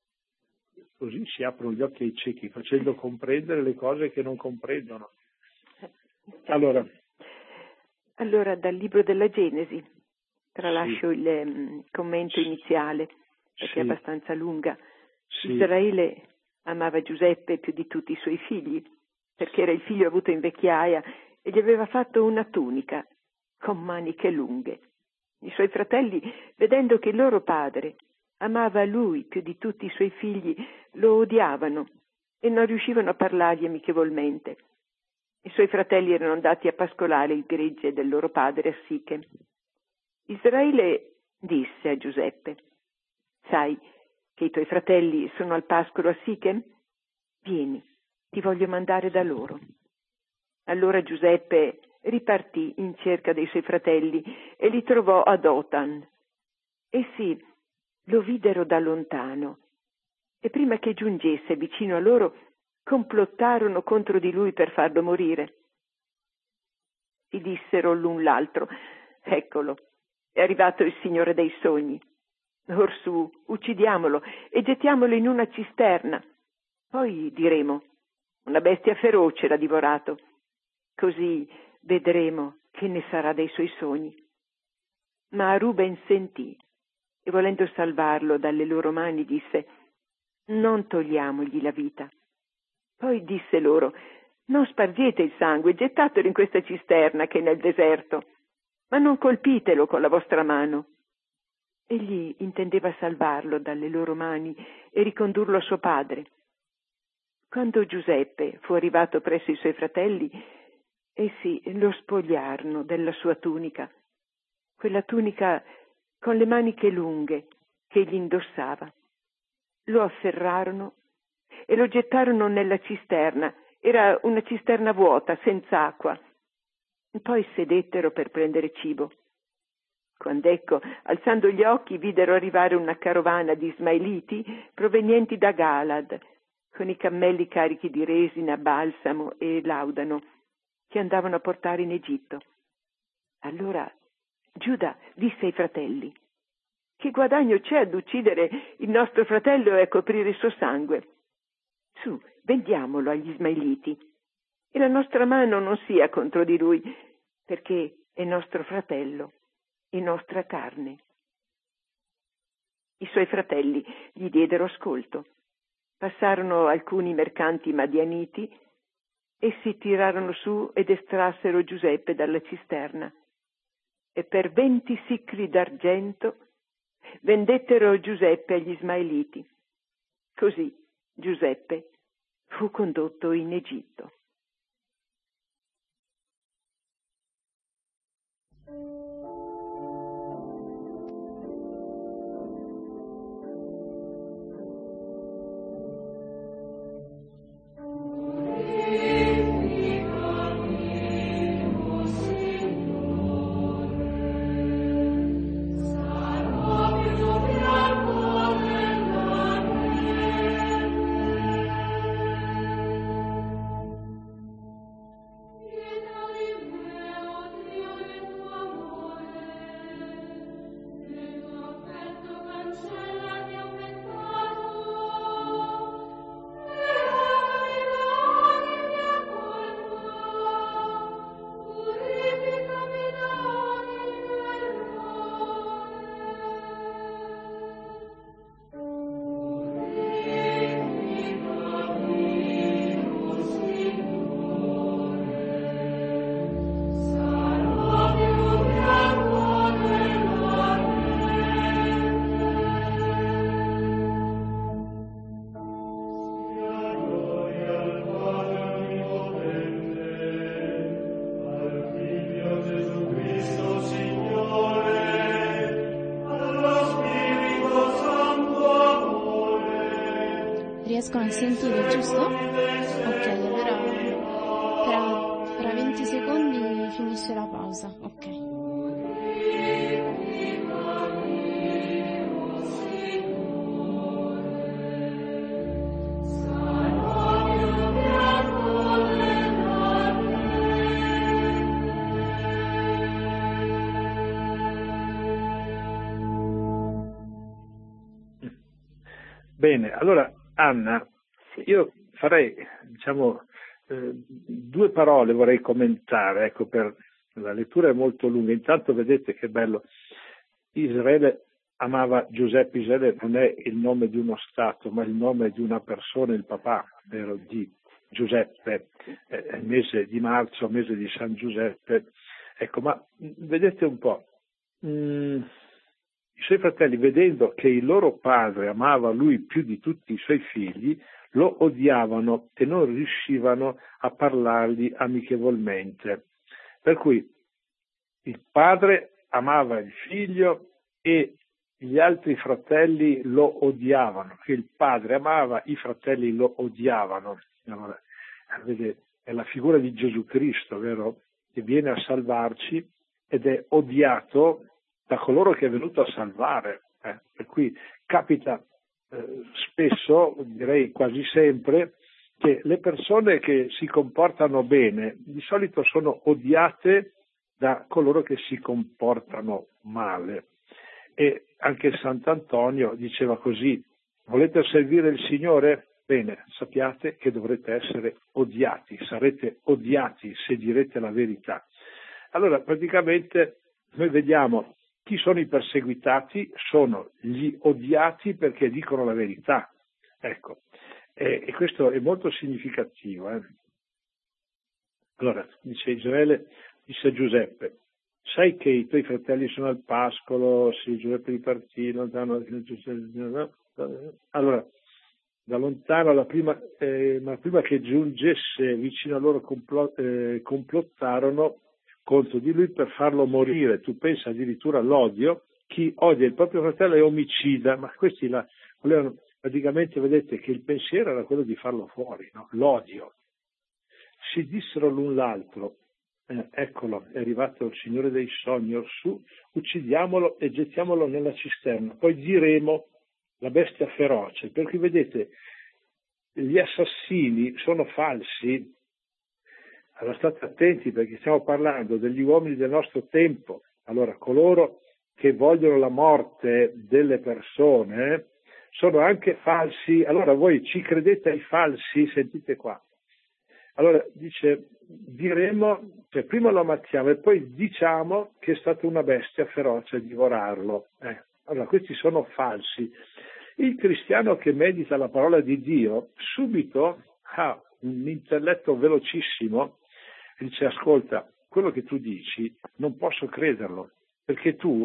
così si aprono gli occhi ai ciechi, facendo comprendere le cose che non comprendono. Allora, allora dal libro della Genesi, tralascio sì. il um, commento iniziale, perché sì. è abbastanza lunga. Sì. Israele amava Giuseppe più di tutti i suoi figli, perché era il figlio avuto in vecchiaia e gli aveva fatto una tunica con maniche lunghe. I suoi fratelli, vedendo che il loro padre amava lui più di tutti i suoi figli, lo odiavano e non riuscivano a parlargli amichevolmente. I suoi fratelli erano andati a pascolare il gregge del loro padre a Sichem. Israele disse a Giuseppe: sai che i tuoi fratelli sono al pascolo a Sichem? Vieni, ti voglio mandare da loro. Allora Giuseppe ripartì in cerca dei suoi fratelli e li trovò a Dotan. Essi lo videro da lontano e prima che giungesse vicino a loro complottarono contro di lui per farlo morire. Si dissero l'un l'altro: eccolo, è arrivato il Signore dei sogni. Orsù, uccidiamolo e gettiamolo in una cisterna. Poi diremo: una bestia feroce l'ha divorato. Così vedremo che ne sarà dei suoi sogni. Ma Ruben sentì e, volendo salvarlo dalle loro mani, disse: non togliamogli la vita. Poi disse loro: non spargete il sangue, gettatelo in questa cisterna che è nel deserto, ma non colpitelo con la vostra mano. Egli intendeva salvarlo dalle loro mani e ricondurlo a suo padre. Quando Giuseppe fu arrivato presso i suoi fratelli, essi lo spogliarono della sua tunica, quella tunica con le maniche lunghe che egli indossava. Lo afferrarono e lo gettarono nella cisterna. Era una cisterna vuota, senza acqua. Poi sedettero per prendere cibo. Quando ecco, alzando gli occhi, videro arrivare una carovana di ismaeliti provenienti da Galad, con i cammelli carichi di resina, balsamo e laudano, che andavano a portare in Egitto. Allora Giuda disse ai fratelli: che guadagno c'è ad uccidere il nostro fratello e a coprire il suo sangue? Su, vendiamolo agli ismaeliti, e la nostra mano non sia contro di lui, perché è nostro fratello e nostra carne. I suoi fratelli gli diedero ascolto. Passarono alcuni mercanti madianiti e si tirarono su ed estrassero Giuseppe dalla cisterna. E per venti sicli d'argento vendettero Giuseppe agli ismaeliti. Così Giuseppe fu condotto in Egitto. sentito, giusto? Ok, allora tra, tra venti secondi finisce la pausa. Ok. Bene, allora Anna, io farei, diciamo, eh, due parole vorrei commentare, ecco, per la lettura è molto lunga. Intanto vedete che bello, Israele amava Giuseppe. Israele non è il nome di uno stato, ma il nome di una persona, il papà, vero, di Giuseppe, eh, mese di marzo, mese di San Giuseppe. Ecco, ma vedete un po', mh, i suoi fratelli, vedendo che il loro padre amava lui più di tutti i suoi figli, lo odiavano e non riuscivano a parlargli amichevolmente. Per cui il padre amava il figlio e gli altri fratelli lo odiavano. Il padre amava, i fratelli lo odiavano. Allora, vedete, è la figura di Gesù Cristo, vero? Che viene a salvarci ed è odiato da coloro che è venuto a salvare. Eh. Per cui capita eh, spesso, direi quasi sempre, che le persone che si comportano bene di solito sono odiate da coloro che si comportano male. E anche Sant'Antonio diceva così: volete servire il Signore? Bene, sappiate che dovrete essere odiati, sarete odiati se direte la verità. Allora, praticamente noi vediamo chi sono i perseguitati, sono gli odiati perché dicono la verità. Ecco, e, e questo è molto significativo. Eh. Allora, dice Israele, disse a Giuseppe: sai che i tuoi fratelli sono al pascolo, sì, Giuseppe di Partino, allora, da lontano, la prima, eh, ma prima che giungesse vicino a loro complot, eh, complottarono contro di lui per farlo morire. Tu pensa addirittura all'odio, chi odia il proprio fratello è omicida, ma questi la, volevano, praticamente vedete che il pensiero era quello di farlo fuori, no? L'odio. Si dissero l'un l'altro: eh, eccolo, è arrivato il Signore dei sogni, orsù, uccidiamolo e gettiamolo nella cisterna, poi diremo la bestia feroce. Per cui vedete, gli assassini sono falsi. Allora state attenti, perché stiamo parlando degli uomini del nostro tempo. Allora, coloro che vogliono la morte delle persone sono anche falsi. Allora voi ci credete ai falsi? Sentite qua. Allora dice, diremo, cioè prima lo ammazziamo e poi diciamo che è stata una bestia feroce a divorarlo. Eh, allora questi sono falsi. Il cristiano che medita la parola di Dio subito ha un intelletto velocissimo e dice: ascolta, quello che tu dici non posso crederlo, perché tu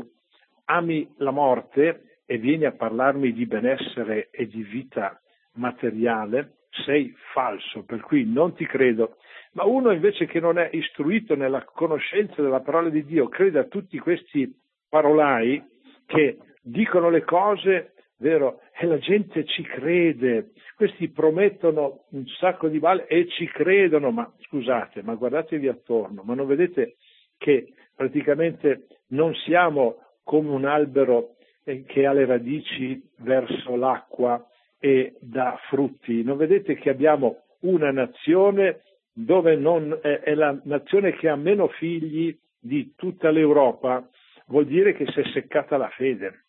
ami la morte e vieni a parlarmi di benessere e di vita materiale, sei falso, per cui non ti credo. Ma uno invece che non è istruito nella conoscenza della parola di Dio crede a tutti questi parolai che dicono le cose, vero, e la gente ci crede. Questi promettono un sacco di male e ci credono, ma scusate, ma guardatevi attorno, ma non vedete che praticamente non siamo come un albero che ha le radici verso l'acqua e dà frutti? Non vedete che abbiamo una nazione dove non è, è la nazione che ha meno figli di tutta l'Europa? Vuol dire che si è seccata la fede.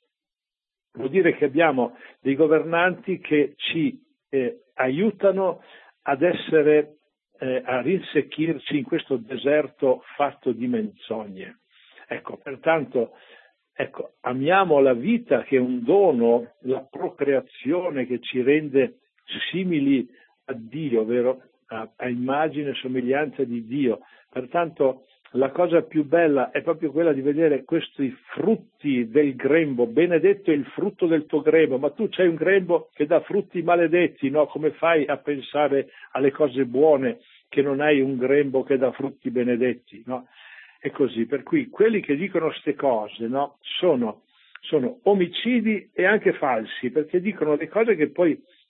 Vuol dire che abbiamo dei governanti che ci eh, aiutano ad essere, eh, a rinsecchirci in questo deserto fatto di menzogne. Ecco, pertanto, ecco, amiamo la vita che è un dono, la procreazione che ci rende simili a Dio, vero? A, a immagine e somiglianza di Dio. Pertanto la cosa più bella è proprio quella di vedere questi frutti del grembo. Benedetto è il frutto del tuo grembo, ma tu c'hai un grembo che dà frutti maledetti, no? Come fai a pensare alle cose buone che non hai un grembo che dà frutti benedetti, no? È così, per cui quelli che dicono queste cose, no? sono, sono omicidi e anche falsi, perché dicono le cose che poi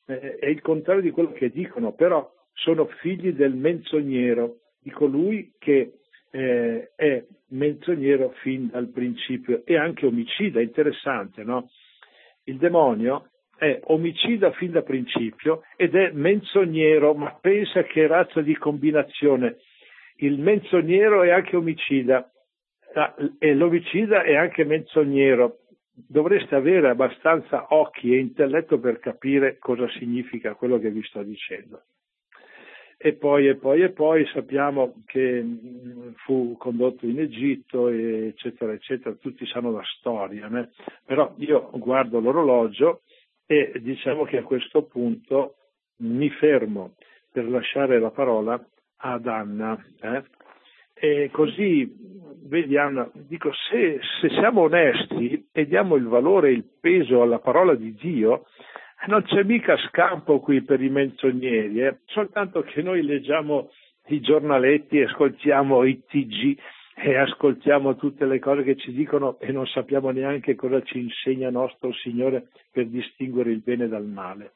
eh, è il contrario di quello che dicono, però sono figli del menzognero, di colui che eh, è menzognero fin dal principio e anche omicida. Interessante, no? Il demonio è omicida fin da principio ed è menzognero, ma pensa che razza di combinazione. Il menzognero è anche omicida e l'omicida è anche menzognero. Dovreste avere abbastanza occhi e intelletto per capire cosa significa quello che vi sto dicendo. E poi, e poi, e poi sappiamo che fu condotto in Egitto, eccetera, eccetera, tutti sanno la storia, né? Però io guardo l'orologio e diciamo che a questo punto mi fermo per lasciare la parola ad Anna. Eh? E così, vedi Anna, dico, se, se siamo onesti e diamo il valore e il peso alla parola di Dio, non c'è mica scampo qui per i menzogneri, eh? Soltanto che noi leggiamo i giornaletti, ascoltiamo i T G e ascoltiamo tutte le cose che ci dicono e non sappiamo neanche cosa ci insegna nostro Signore per distinguere il bene dal male.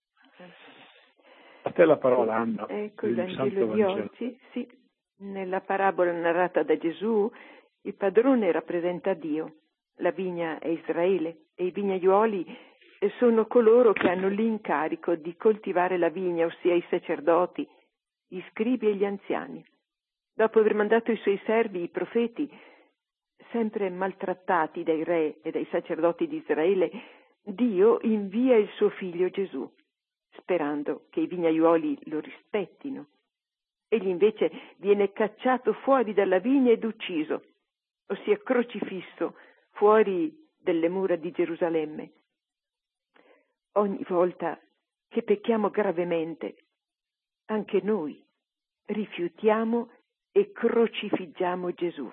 A te la parola, Anna. Ecco il Vangelo di oggi, sì. Nella parabola narrata da Gesù, il padrone rappresenta Dio, la vigna è Israele e i vignaiuoli sono coloro che hanno l'incarico di coltivare la vigna, ossia i sacerdoti, gli scribi e gli anziani. Dopo aver mandato i suoi servi, i profeti, sempre maltrattati dai re e dai sacerdoti di Israele, Dio invia il suo figlio Gesù, sperando che i vignaiuoli lo rispettino. Egli invece viene cacciato fuori dalla vigna ed ucciso, ossia crocifisso fuori delle mura di Gerusalemme. Ogni volta che pecchiamo gravemente, anche noi rifiutiamo e crocifiggiamo Gesù.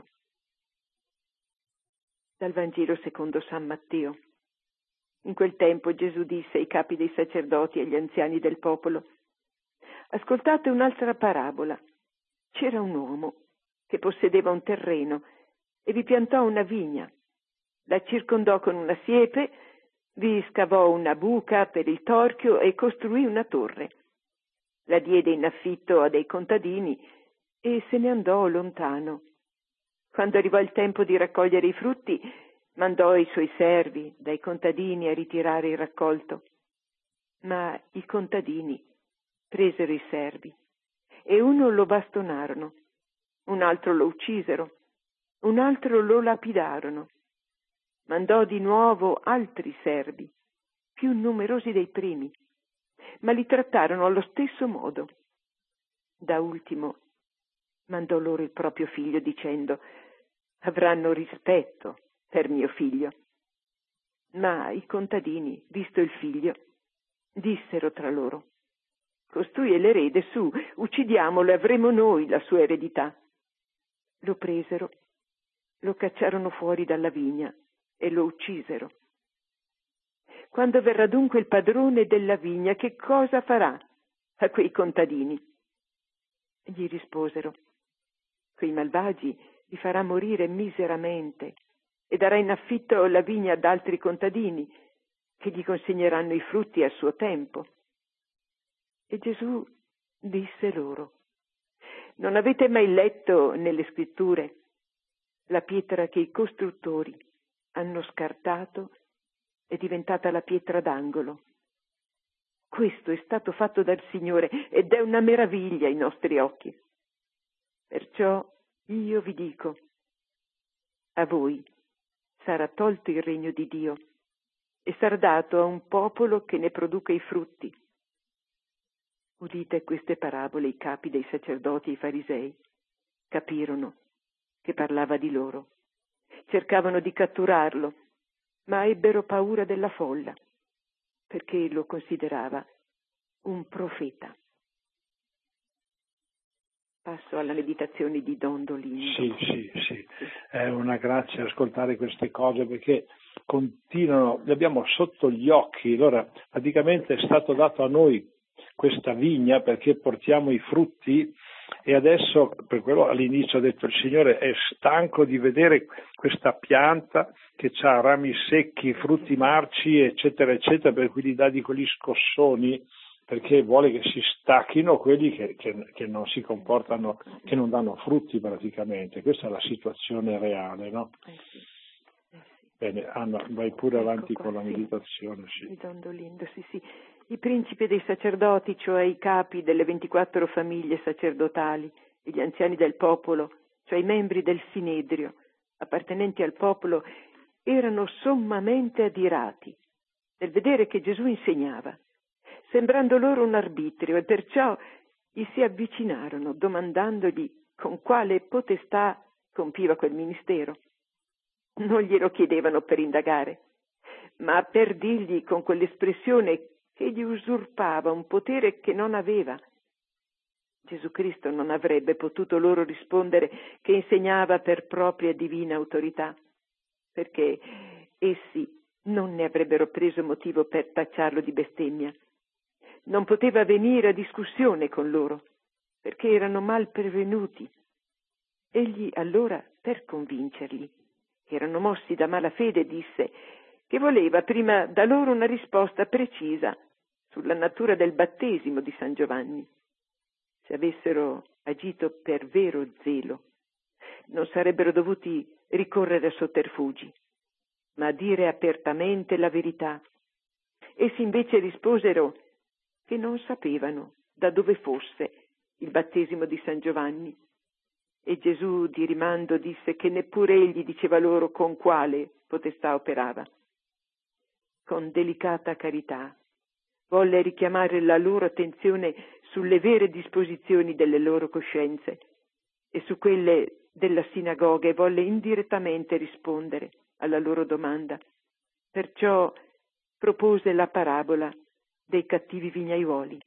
Dal Vangelo secondo San Matteo. In quel tempo Gesù disse ai capi dei sacerdoti e agli anziani del popolo: ascoltate un'altra parabola. C'era un uomo che possedeva un terreno e vi piantò una vigna, la circondò con una siepe, vi scavò una buca per il torchio e costruì una torre. La diede in affitto a dei contadini e se ne andò lontano. Quando arrivò il tempo di raccogliere i frutti, mandò i suoi servi dai contadini a ritirare il raccolto. Ma i contadini presero i servi e uno lo bastonarono, un altro lo uccisero, un altro lo lapidarono. Mandò di nuovo altri servi, più numerosi dei primi, ma li trattarono allo stesso modo. Da ultimo mandò loro il proprio figlio dicendo: avranno rispetto per mio figlio. Ma i contadini, visto il figlio, dissero tra loro: costui è l'erede, su, uccidiamolo e avremo noi la sua eredità. Lo presero, lo cacciarono fuori dalla vigna e lo uccisero. Quando verrà dunque il padrone della vigna, che cosa farà a quei contadini? Gli risposero: quei malvagi li farà morire miseramente e darà in affitto la vigna ad altri contadini che gli consegneranno i frutti a suo tempo. E Gesù disse loro: non avete mai letto nelle scritture la pietra che i costruttori hanno scartato è diventata la pietra d'angolo? Questo è stato fatto dal Signore ed è una meraviglia ai nostri occhi. Perciò io vi dico: a voi sarà tolto il regno di Dio e sarà dato a un popolo che ne produca i frutti. Udite queste parabole i capi dei sacerdoti e i farisei. Capirono che parlava di loro. Cercavano di catturarlo, ma ebbero paura della folla, perché lo considerava un profeta. Passo alla meditazione di Don Dolino. Sì, sì, sì, è una grazia ascoltare queste cose perché continuano, le abbiamo sotto gli occhi. Allora, praticamente è stato dato a noi questa vigna perché portiamo i frutti E adesso, per quello all'inizio ha detto il Signore, è stanco di vedere questa pianta che ha rami secchi, frutti marci, eccetera, eccetera, per cui gli dà di quegli scossoni, perché vuole che si stacchino quelli che, che, che non si comportano, che non danno frutti praticamente. Questa è la situazione reale, no? Eh sì, eh sì. Bene, Anna, vai pure Ecco avanti qua, con la sì. meditazione. Sì. Ridondolindo, sì, sì. I principi dei sacerdoti, cioè i capi delle ventiquattro famiglie sacerdotali, e gli anziani del popolo, cioè i membri del Sinedrio, appartenenti al popolo, erano sommamente adirati nel vedere che Gesù insegnava, sembrando loro un arbitrio, e perciò gli si avvicinarono domandandogli con quale potestà compiva quel ministero. Non glielo chiedevano per indagare, ma per dirgli con quell'espressione che gli usurpava un potere che non aveva. Gesù Cristo non avrebbe potuto loro rispondere che insegnava per propria divina autorità, perché essi non ne avrebbero preso motivo per tacciarlo di bestemmia. Non poteva venire a discussione con loro, perché erano mal prevenuti. Egli allora, per convincerli, che erano mossi da mala fede, disse che voleva prima da loro una risposta precisa sulla natura del battesimo di San Giovanni. Se avessero agito per vero zelo, non sarebbero dovuti ricorrere a sotterfugi, ma a dire apertamente la verità. Essi invece risposero che non sapevano da dove fosse il battesimo di San Giovanni. E Gesù di rimando disse che neppure egli diceva loro con quale potestà operava. Con delicata carità volle richiamare la loro attenzione sulle vere disposizioni delle loro coscienze e su quelle della sinagoga, e volle indirettamente rispondere alla loro domanda. Perciò propose la parabola dei cattivi vignaiuoli.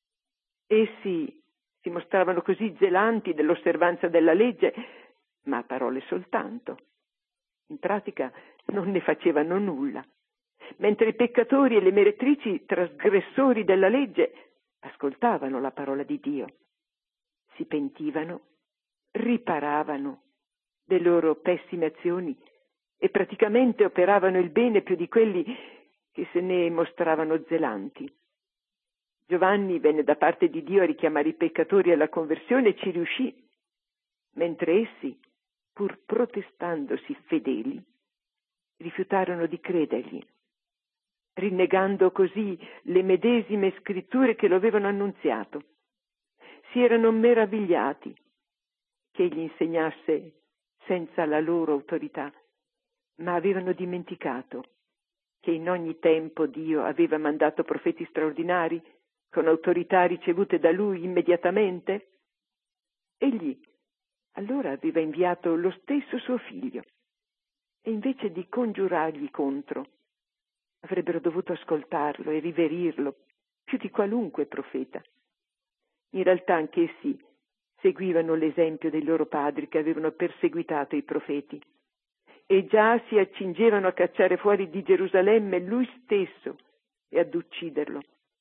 Essi si mostravano così zelanti dell'osservanza della legge, ma a parole soltanto. In pratica non ne facevano nulla, mentre i peccatori e le meretrici, trasgressori della legge, ascoltavano la parola di Dio, si pentivano, riparavano le loro pessime azioni e praticamente operavano il bene più di quelli che se ne mostravano zelanti. Giovanni venne da parte di Dio a richiamare i peccatori alla conversione e ci riuscì, mentre essi, pur protestandosi fedeli, rifiutarono di credergli, rinnegando così le medesime scritture che lo avevano annunziato. Si erano meravigliati che egli insegnasse senza la loro autorità, ma avevano dimenticato che in ogni tempo Dio aveva mandato profeti straordinari con autorità ricevute da lui immediatamente. Egli allora aveva inviato lo stesso suo figlio, e invece di congiurargli contro, avrebbero dovuto ascoltarlo e riverirlo più di qualunque profeta. In realtà anch'essi seguivano l'esempio dei loro padri che avevano perseguitato i profeti e già si accingevano a cacciare fuori di Gerusalemme lui stesso e ad ucciderlo.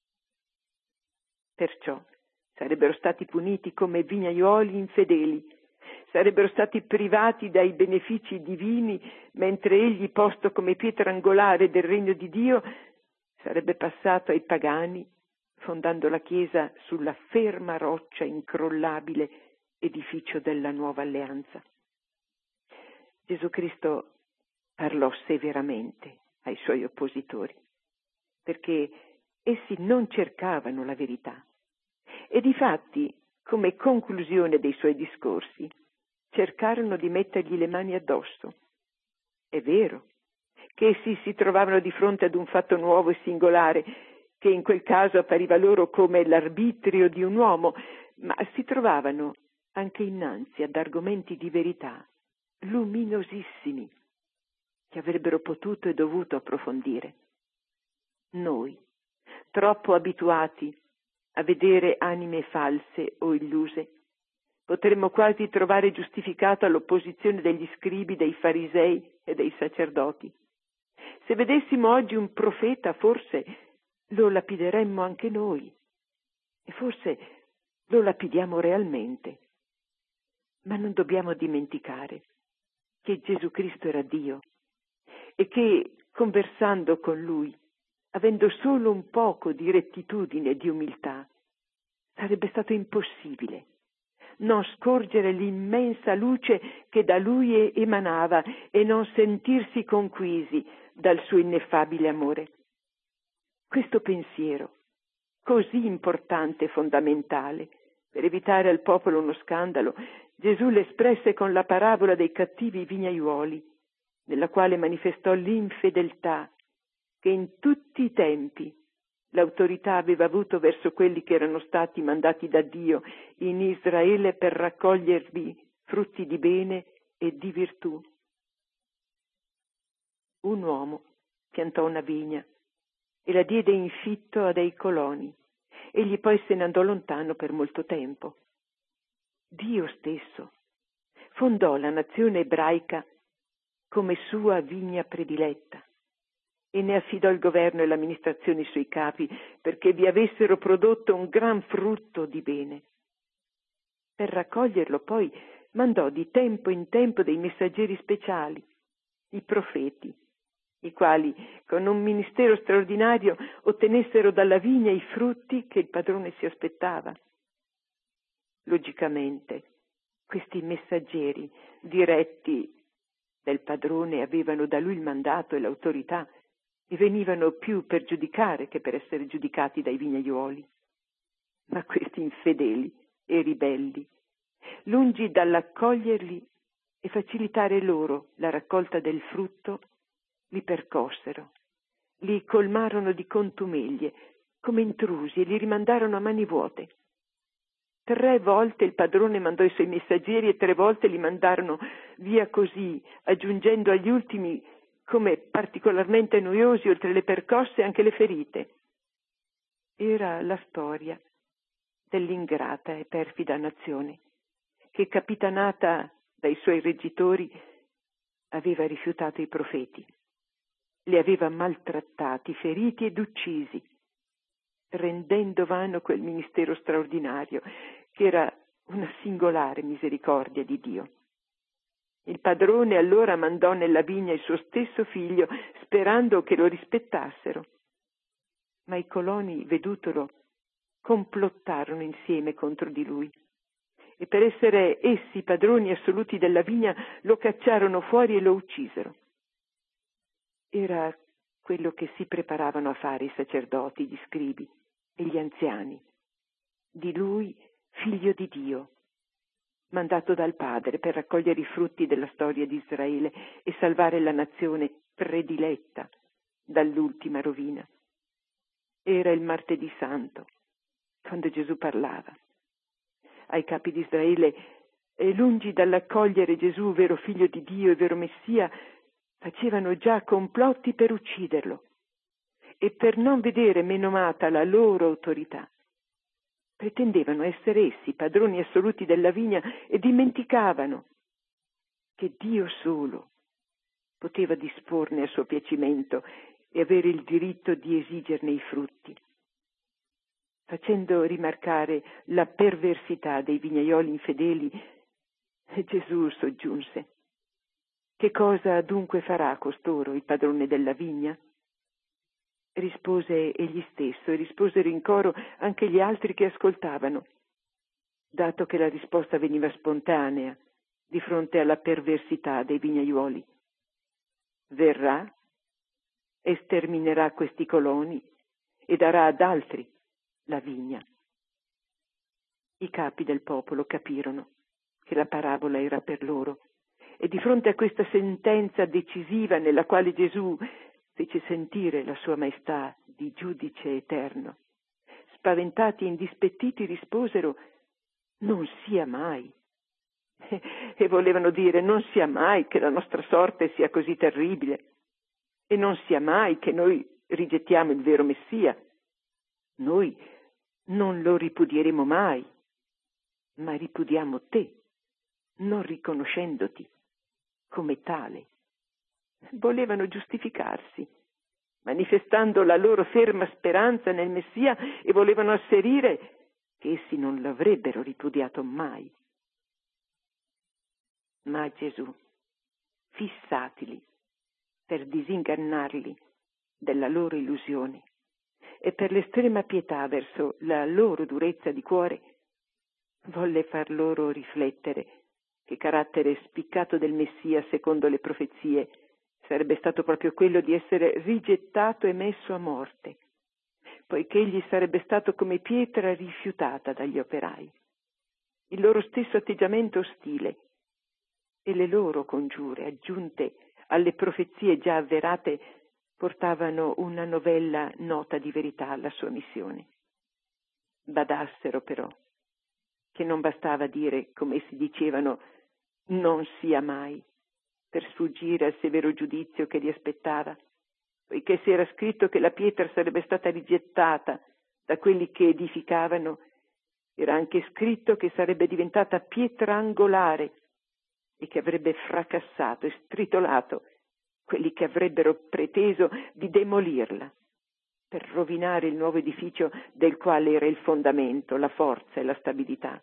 Perciò sarebbero stati puniti come vignaiuoli infedeli, sarebbero stati privati dai benefici divini, mentre egli, posto come pietra angolare del regno di Dio, sarebbe passato ai pagani, fondando la Chiesa sulla ferma roccia incrollabile, edificio della nuova alleanza. Gesù Cristo parlò severamente ai suoi oppositori, perché essi non cercavano la verità. E difatti, come conclusione dei suoi discorsi, cercarono di mettergli le mani addosso. È vero che essi si trovavano di fronte ad un fatto nuovo e singolare, che in quel caso appariva loro come l'arbitrio di un uomo, ma si trovavano anche innanzi ad argomenti di verità luminosissimi, che avrebbero potuto e dovuto approfondire. Noi, troppo abituati a vedere anime false o illuse, potremmo quasi trovare giustificata l'opposizione degli scribi, dei farisei e dei sacerdoti. Se vedessimo oggi un profeta, forse lo lapideremmo anche noi, e forse lo lapidiamo realmente. Ma non dobbiamo dimenticare che Gesù Cristo era Dio e che, conversando con Lui, avendo solo un poco di rettitudine e di umiltà, sarebbe stato impossibile non scorgere l'immensa luce che da Lui emanava e non sentirsi conquisi dal suo ineffabile amore. Questo pensiero, così importante e fondamentale, per evitare al popolo uno scandalo, Gesù l'espresse con la parabola dei cattivi vignaiuoli, nella quale manifestò l'infedeltà che in tutti i tempi l'autorità aveva avuto verso quelli che erano stati mandati da Dio in Israele per raccogliervi frutti di bene e di virtù. Un uomo piantò una vigna e la diede in fitto a dei coloni. Egli poi se ne andò lontano per molto tempo. Dio stesso fondò la nazione ebraica come sua vigna prediletta e ne affidò il governo e l'amministrazione ai suoi capi perché vi avessero prodotto un gran frutto di bene. Per raccoglierlo poi mandò di tempo in tempo dei messaggeri speciali, i profeti, i quali con un ministero straordinario ottenessero dalla vigna i frutti che il padrone si aspettava. Logicamente, questi messaggeri diretti del padrone avevano da lui il mandato e l'autorità e venivano più per giudicare che per essere giudicati dai vignaiuoli. Ma questi infedeli e ribelli, lungi dall'accoglierli e facilitare loro la raccolta del frutto, li percossero, li colmarono di contumeglie come intrusi e li rimandarono a mani vuote. Tre volte il padrone mandò i suoi messaggeri e tre volte li mandarono via così, aggiungendo agli ultimi come particolarmente noiosi, oltre le percosse, anche le ferite. Era la storia dell'ingrata e perfida nazione che, capitanata dai suoi reggitori, aveva rifiutato i profeti, li aveva maltrattati, feriti ed uccisi, rendendo vano quel ministero straordinario che era una singolare misericordia di Dio. Il padrone allora mandò nella vigna il suo stesso figlio, sperando che lo rispettassero. Ma i coloni, vedutolo, complottarono insieme contro di lui e per essere essi padroni assoluti della vigna lo cacciarono fuori e lo uccisero. Era quello che si preparavano a fare i sacerdoti, gli scribi e gli anziani. Di lui, figlio di Dio, mandato dal Padre per raccogliere i frutti della storia di Israele e salvare la nazione prediletta dall'ultima rovina. Era il martedì santo, quando Gesù parlava ai capi di Israele e lungi dall'accogliere Gesù, vero figlio di Dio e vero Messia, facevano già complotti per ucciderlo e per non vedere menomata la loro autorità. Pretendevano essere essi padroni assoluti della vigna e dimenticavano che Dio solo poteva disporne a suo piacimento e avere il diritto di esigerne i frutti. Facendo rimarcare la perversità dei vignaioli infedeli, Gesù soggiunse: «Che cosa dunque farà costoro, il padrone della vigna?» Rispose egli stesso e risposero in coro anche gli altri che ascoltavano, dato che la risposta veniva spontanea di fronte alla perversità dei vignaiuoli. Verrà, esterminerà questi coloni e darà ad altri la vigna. I capi del popolo capirono che la parabola era per loro e di fronte a questa sentenza decisiva nella quale Gesù fece sentire la sua maestà di giudice eterno, spaventati e indispettiti risposero: «Non sia mai!» E volevano dire: «Non sia mai che la nostra sorte sia così terribile, e non sia mai che noi rigettiamo il vero Messia. Noi non lo ripudieremo mai, ma ripudiamo te, non riconoscendoti come tale». Volevano giustificarsi, manifestando la loro ferma speranza nel Messia, e volevano asserire che essi non l'avrebbero ripudiato mai. Ma Gesù, fissatili per disingannarli della loro illusione e per l'estrema pietà verso la loro durezza di cuore, volle far loro riflettere che carattere spiccato del Messia, secondo le profezie, sarebbe stato proprio quello di essere rigettato e messo a morte, poiché egli sarebbe stato come pietra rifiutata dagli operai. Il loro stesso atteggiamento ostile e le loro congiure, aggiunte alle profezie già avverate, portavano una novella nota di verità alla sua missione. Badassero però che non bastava dire, come essi dicevano, non sia mai, per sfuggire al severo giudizio che li aspettava, poiché si era scritto che la pietra sarebbe stata rigettata da quelli che edificavano, era anche scritto che sarebbe diventata pietra angolare e che avrebbe fracassato e stritolato quelli che avrebbero preteso di demolirla per rovinare il nuovo edificio del quale era il fondamento, la forza e la stabilità.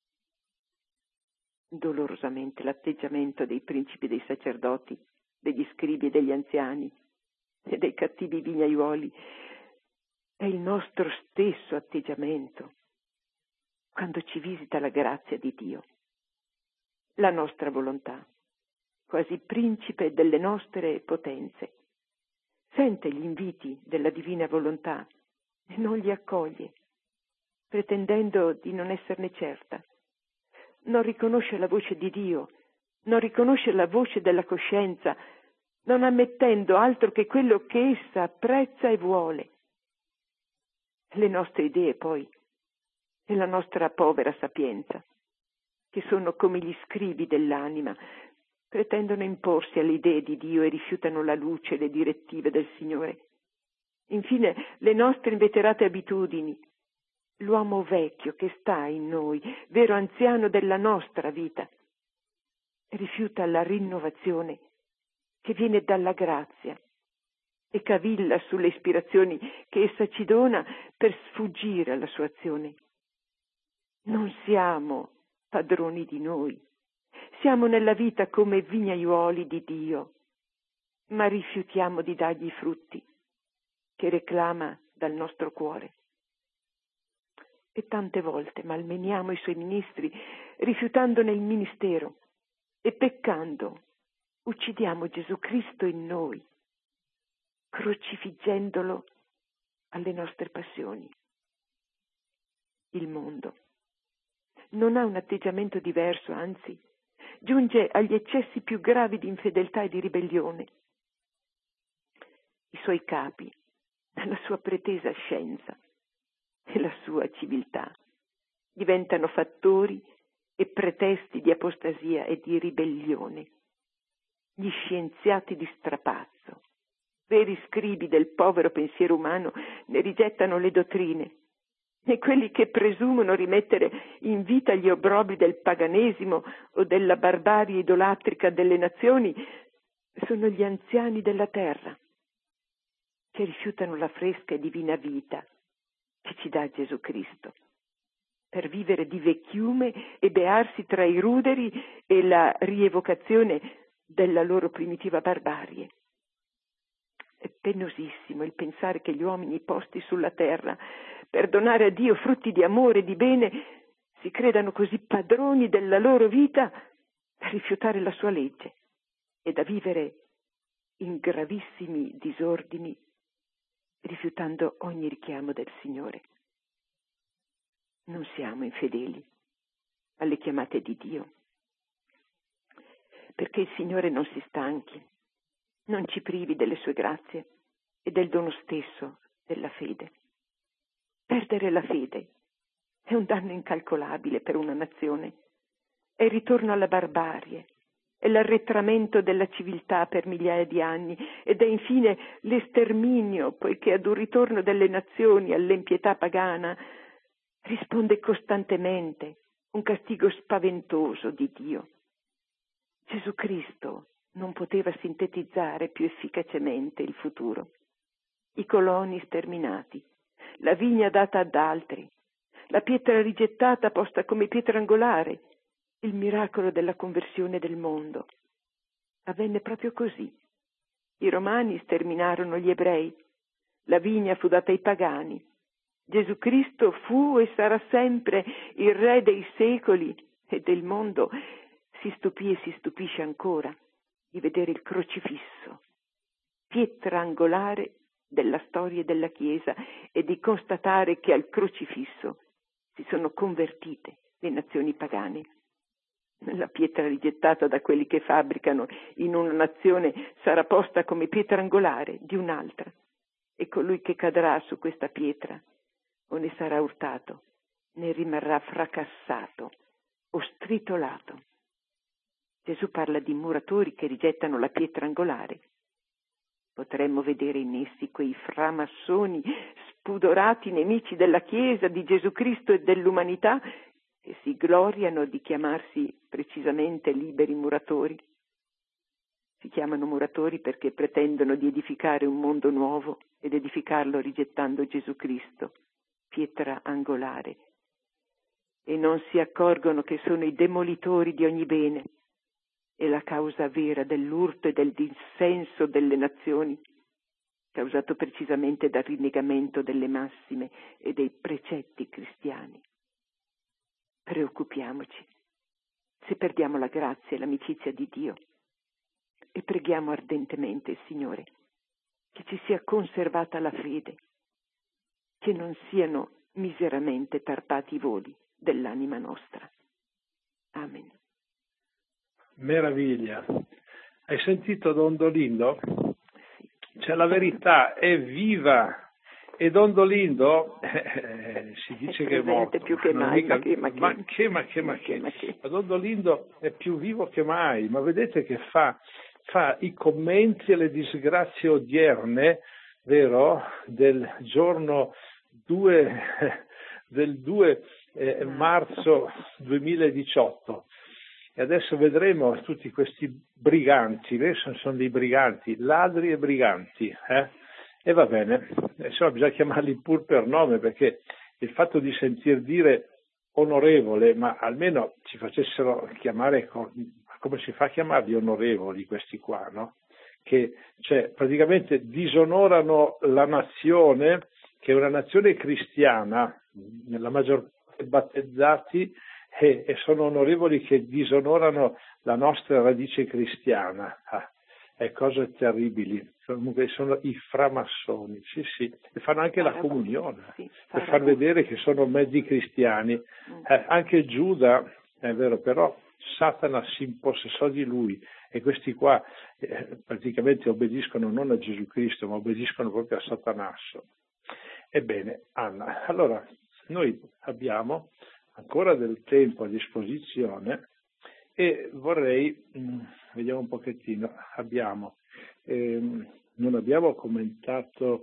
Dolorosamente l'atteggiamento dei principi dei sacerdoti, degli scribi e degli anziani e dei cattivi vignaiuoli è il nostro stesso atteggiamento quando ci visita la grazia di Dio. La nostra volontà, quasi principe delle nostre potenze, sente gli inviti della divina volontà e non li accoglie, pretendendo di non esserne certa. Non riconosce la voce di Dio, non riconosce la voce della coscienza, non ammettendo altro che quello che essa apprezza e vuole. Le nostre idee, poi, e la nostra povera sapienza, che sono come gli scribi dell'anima, pretendono imporsi alle idee di Dio e rifiutano la luce e le direttive del Signore. Infine, le nostre inveterate abitudini, l'uomo vecchio che sta in noi, vero anziano della nostra vita, rifiuta la rinnovazione che viene dalla grazia e cavilla sulle ispirazioni che essa ci dona per sfuggire alla sua azione. Non siamo padroni di noi, siamo nella vita come vignaiuoli di Dio, ma rifiutiamo di dargli i frutti che reclama dal nostro cuore. E tante volte malmeniamo i suoi ministri, rifiutandone il ministero, e peccando uccidiamo Gesù Cristo in noi, crocifiggendolo alle nostre passioni. Il mondo non ha un atteggiamento diverso, anzi, giunge agli eccessi più gravi di infedeltà e di ribellione. I suoi capi, la sua pretesa scienza e la sua civiltà diventano fattori e pretesti di apostasia e di ribellione. Gli scienziati di strapazzo, veri scribi del povero pensiero umano, ne rigettano le dottrine, e quelli che presumono rimettere in vita gli obbrobri del paganesimo o della barbarie idolatrica delle nazioni sono gli anziani della terra, che rifiutano la fresca e divina vita che ci dà Gesù Cristo, per vivere di vecchiume e bearsi tra i ruderi e la rievocazione della loro primitiva barbarie. È penosissimo il pensare che gli uomini posti sulla terra per donare a Dio frutti di amore e di bene si credano così padroni della loro vita da rifiutare la sua legge e da vivere in gravissimi disordini, rifiutando ogni richiamo del Signore. Non siamo infedeli alle chiamate di Dio, perché il Signore non si stanchi, non ci privi delle sue grazie e del dono stesso della fede. Perdere la fede è un danno incalcolabile per una nazione, è il ritorno alla barbarie, è l'arretramento della civiltà per migliaia di anni ed è infine l'esterminio, poiché ad un ritorno delle nazioni all'empietà pagana risponde costantemente un castigo spaventoso di Dio. Gesù Cristo non poteva sintetizzare più efficacemente il futuro. I coloni sterminati, la vigna data ad altri, la pietra rigettata posta come pietra angolare, il miracolo della conversione del mondo. Avvenne proprio così. I romani sterminarono gli ebrei, la vigna fu data ai pagani. Gesù Cristo fu e sarà sempre il Re dei secoli e del mondo. Si stupì e si stupisce ancora di vedere il crocifisso, pietra angolare della storia della Chiesa, e di constatare che al crocifisso si sono convertite le nazioni pagane. La pietra rigettata da quelli che fabbricano in una nazione sarà posta come pietra angolare di un'altra, e colui che cadrà su questa pietra o ne sarà urtato, ne rimarrà fracassato o stritolato. Gesù parla di muratori che rigettano la pietra angolare. Potremmo vedere in essi quei framassoni spudorati nemici della Chiesa, di Gesù Cristo e dell'umanità, che si gloriano di chiamarsi precisamente liberi muratori. Si chiamano muratori perché pretendono di edificare un mondo nuovo ed edificarlo rigettando Gesù Cristo, pietra angolare, e non si accorgono che sono i demolitori di ogni bene e la causa vera dell'urto e del dissenso delle nazioni, causato precisamente dal rinnegamento delle massime e dei precetti cristiani. Preoccupiamoci se perdiamo la grazia e l'amicizia di Dio, e preghiamo ardentemente il Signore che ci sia conservata la fede, che non siano miseramente tardati i voli dell'anima nostra. Amen. Meraviglia. Hai sentito Dondolindo? Sì. Cioè, la verità è viva, e Dondolindo eh, si dice è che è morto. più che mai, mica... ma che, ma che, ma che, ma che, ma che. ma che. Ma Dondolindo è più vivo che mai, ma vedete che fa, fa i commenti alle disgrazie odierne, vero, del giorno due, del due eh, marzo duemiladiciotto. E adesso vedremo tutti questi briganti, adesso sono dei briganti, ladri e briganti, eh? E va bene, insomma bisogna chiamarli pur per nome, perché il fatto di sentir dire onorevole, ma almeno ci facessero chiamare, come si fa a chiamarli onorevoli questi qua, no? Che cioè praticamente disonorano la nazione, che è una nazione cristiana, nella maggior parte battezzati, e, e sono onorevoli che disonorano la nostra radice cristiana. Ah, è cose terribili. Comunque sono i framassoni, sì sì, e fanno anche la comunione, sì, per far vedere che sono mezzi cristiani. Eh, anche Giuda, è vero, però Satana si impossessò di lui, e questi qua eh, praticamente obbediscono non a Gesù Cristo, ma obbediscono proprio a Satanasso. Ebbene, Anna, allora noi abbiamo ancora del tempo a disposizione, e vorrei, mh, vediamo un pochettino, abbiamo, ehm, non abbiamo commentato,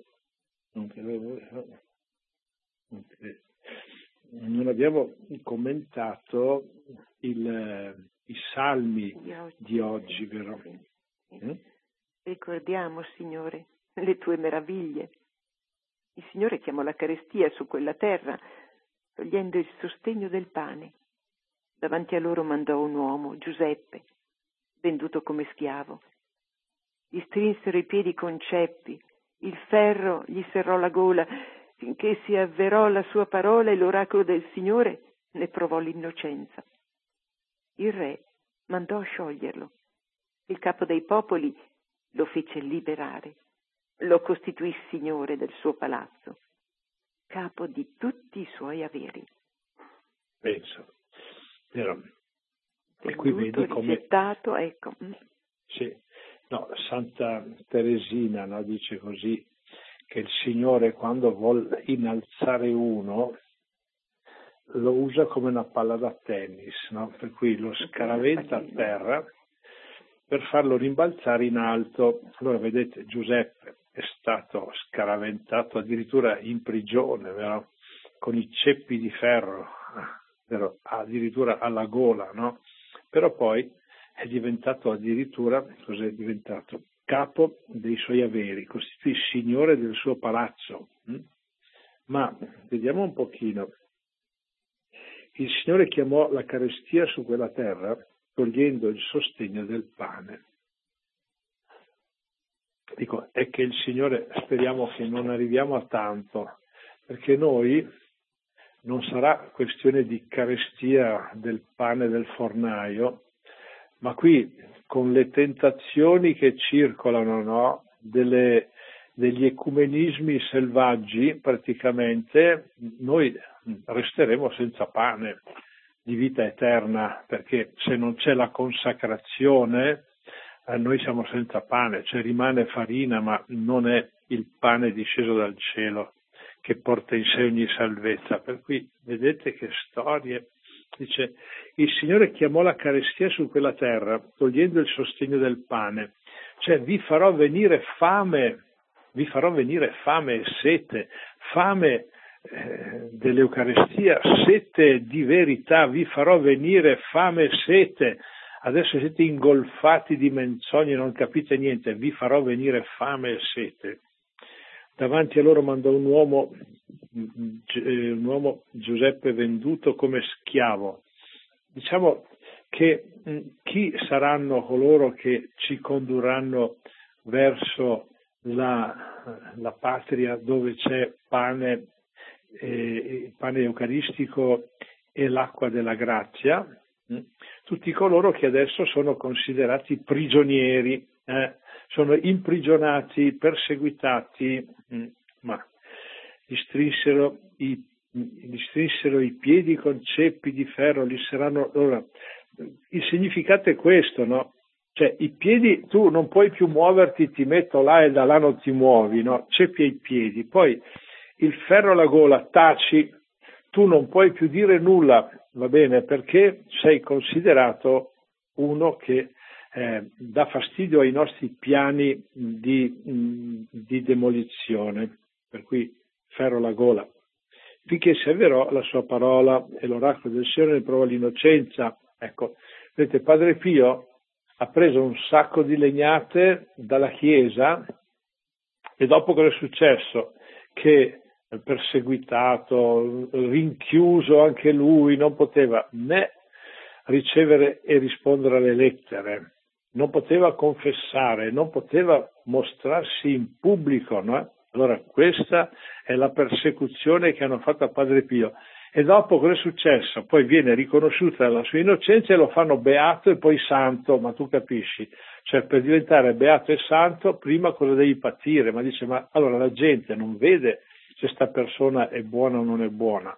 non abbiamo commentato il, i salmi di oggi, di oggi vero? Mm? Ricordiamo, Signore, le tue meraviglie. Il Signore chiamò la carestia su quella terra, togliendo il sostegno del pane. Davanti a loro mandò un uomo, Giuseppe, venduto come schiavo. Gli strinsero i piedi con ceppi, il ferro gli serrò la gola, finché si avverò la sua parola e l'oracolo del Signore ne provò l'innocenza. Il re mandò a scioglierlo. Il capo dei popoli lo fece liberare. Lo costituì signore del suo palazzo, capo di tutti i suoi averi. Penso. Vero. E qui vedi come rigettato, ecco. Sì. No, Santa Teresina, no, dice così, che il Signore quando vuol innalzare uno lo usa come una palla da tennis, no? Per cui lo scaraventa a terra per farlo rimbalzare in alto. Allora vedete, Giuseppe è stato scaraventato addirittura in prigione, vero? Con i ceppi di ferro, vero? Addirittura alla gola, no? Però poi è diventato addirittura, cos'è diventato? Capo dei suoi averi, costituì signore del suo palazzo. Ma vediamo un pochino il Signore chiamò la carestia su quella terra togliendo il sostegno del pane. Dico, è che il Signore, speriamo che non arriviamo a tanto, perché noi non sarà questione di carestia del pane del fornaio, ma qui con le tentazioni che circolano, no? Delle, degli ecumenismi selvaggi, praticamente noi resteremo senza pane di vita eterna, perché se non c'è la consacrazione eh, noi siamo senza pane, cioè rimane farina, ma non è il pane disceso dal cielo che porta in sé ogni salvezza. Per cui vedete che storie. Dice, il Signore chiamò la carestia su quella terra, togliendo il sostegno del pane. Cioè, vi farò venire fame, vi farò venire fame e sete, fame eh, dell'Eucarestia, sete di verità, vi farò venire fame e sete. Adesso siete ingolfati di menzogne, non capite niente, vi farò venire fame e sete. Davanti a loro mandò un uomo, un uomo Giuseppe venduto come schiavo. Diciamo che chi saranno coloro che ci condurranno verso la, la patria dove c'è pane, eh, pane eucaristico e l'acqua della grazia? Tutti coloro che adesso sono considerati prigionieri, eh, sono imprigionati, perseguitati, ma gli strinsero i, gli strinsero i piedi con ceppi di ferro, gli saranno. Allora, il significato è questo, no? Cioè, i piedi, tu non puoi più muoverti, ti metto là e da là non ti muovi, no? Ceppi ai piedi, poi il ferro alla gola, taci, tu non puoi più dire nulla, va bene, perché sei considerato uno che Eh, dà fastidio ai nostri piani di, mh, di demolizione, per cui ferro la gola, finché si avverò la sua parola e l'oracolo del Signore ne provò l'innocenza. Ecco, vedete, Padre Pio ha preso un sacco di legnate dalla Chiesa e dopo cosa è successo? Che perseguitato, rinchiuso anche lui, non poteva né ricevere e rispondere alle lettere, non poteva confessare, non poteva mostrarsi in pubblico, no? Allora questa è la persecuzione che hanno fatto a Padre Pio. E dopo cosa è successo? Poi viene riconosciuta la sua innocenza e lo fanno beato e poi santo, ma tu capisci? Cioè per diventare beato e santo prima cosa devi patire? Ma dice, ma allora la gente non vede se sta persona è buona o non è buona.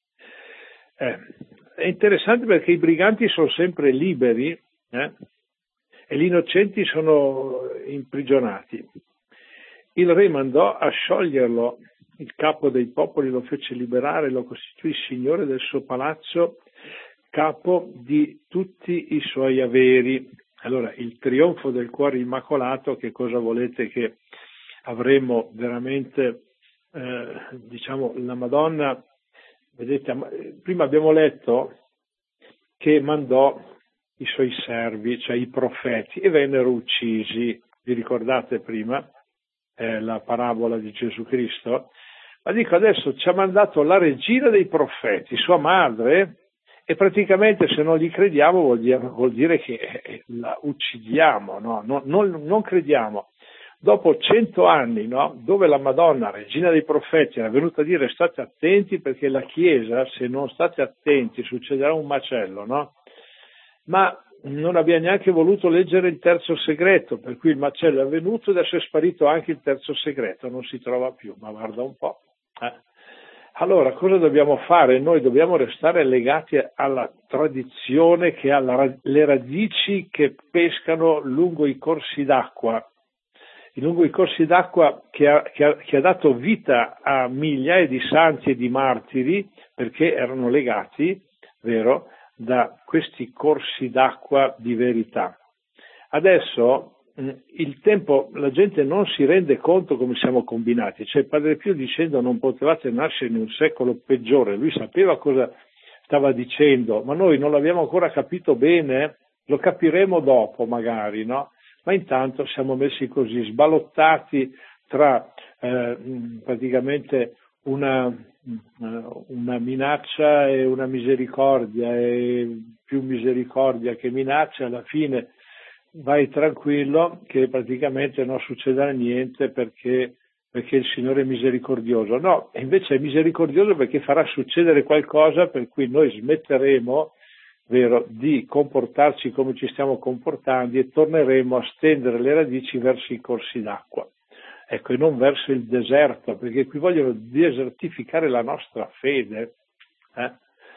Eh, è interessante perché i briganti sono sempre liberi, eh? E gli innocenti sono imprigionati. Il re mandò a scioglierlo, il capo dei popoli lo fece liberare, lo costituì signore del suo palazzo, capo di tutti i suoi averi. Allora, il trionfo del cuore immacolato, che cosa volete che avremo veramente, eh, diciamo, la Madonna, vedete, prima abbiamo letto che mandò i suoi servi, cioè i profeti, e vennero uccisi. Vi ricordate prima eh, la parabola di Gesù Cristo? Ma dico, adesso ci ha mandato la regina dei profeti, sua madre, e praticamente se non gli crediamo vuol dire, vuol dire che eh, la uccidiamo, no? Non, non, non crediamo. Dopo cento anni, no? Dove la Madonna, regina dei profeti, era venuta a dire state attenti perché la Chiesa, se non state attenti, succederà un macello, no? Ma non abbia neanche voluto leggere il terzo segreto, per cui il macello è avvenuto e adesso è sparito anche il terzo segreto, non si trova più, ma guarda un po'. Eh. Allora, cosa dobbiamo fare? Noi dobbiamo restare legati alla tradizione che ha la, le radici che pescano lungo i corsi d'acqua, lungo i corsi d'acqua che ha, che, ha, che ha dato vita a migliaia di santi e di martiri, perché erano legati, vero, da questi corsi d'acqua di verità. Adesso il tempo, la gente non si rende conto come siamo combinati, cioè Padre Pio dicendo non potevate nascere in un secolo peggiore, lui sapeva cosa stava dicendo, ma noi non l'abbiamo ancora capito bene, lo capiremo dopo magari, no? Ma intanto siamo messi così, sballottati tra eh, praticamente una, una minaccia e una misericordia, e più misericordia che minaccia, alla fine vai tranquillo che praticamente non succederà niente perché, perché il Signore è misericordioso. No, invece è misericordioso perché farà succedere qualcosa per cui noi smetteremo, vero, di comportarci come ci stiamo comportando e torneremo a stendere le radici verso i corsi d'acqua. Ecco, e non verso il deserto, perché qui vogliono desertificare la nostra fede. Eh?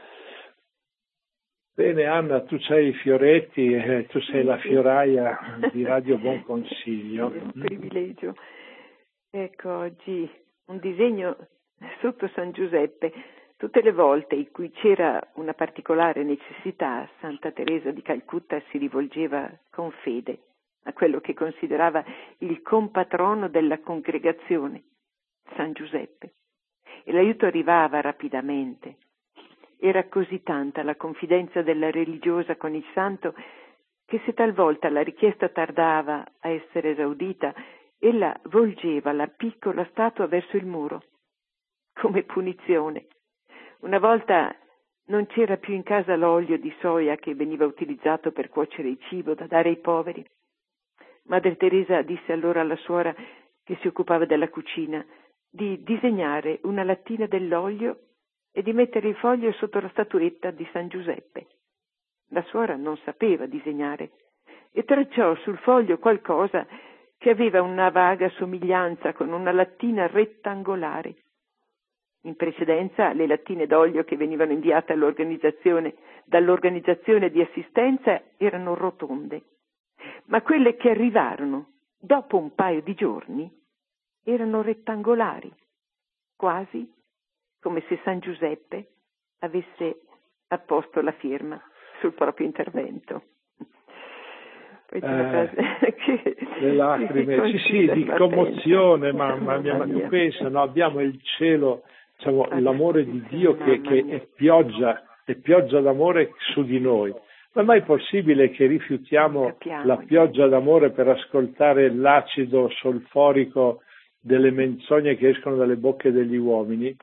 Bene Anna, tu c'hai i fioretti, eh, tu sei la fioraia di Radio Buon Consiglio. È un privilegio. Ecco, oggi un disegno sotto San Giuseppe. Tutte le volte in cui c'era una particolare necessità, Santa Teresa di Calcutta si rivolgeva con fede a quello che considerava il compatrono della congregazione, San Giuseppe. E l'aiuto arrivava rapidamente. Era così tanta la confidenza della religiosa con il santo che se talvolta la richiesta tardava a essere esaudita, ella volgeva la piccola statua verso il muro, come punizione. Una volta non c'era più in casa l'olio di soia che veniva utilizzato per cuocere il cibo da dare ai poveri. Madre Teresa disse allora alla suora che si occupava della cucina di disegnare una lattina dell'olio e di mettere il foglio sotto la statuetta di San Giuseppe. La suora non sapeva disegnare e tracciò sul foglio qualcosa che aveva una vaga somiglianza con una lattina rettangolare. In precedenza le lattine d'olio che venivano inviate all'organizzazione dall'organizzazione di assistenza erano rotonde, ma quelle che arrivarono dopo un paio di giorni erano rettangolari, quasi come se San Giuseppe avesse apposto la firma sul proprio intervento. Poi c'è una frase che le lacrime, sì sì, di commozione, mamma mia, ma tu pensa, no, abbiamo il cielo, diciamo, l'amore di Dio che, che è pioggia, è pioggia d'amore su di noi. Ma è mai possibile che rifiutiamo la pioggia d'amore per ascoltare l'acido solforico delle menzogne che escono dalle bocche degli uomini?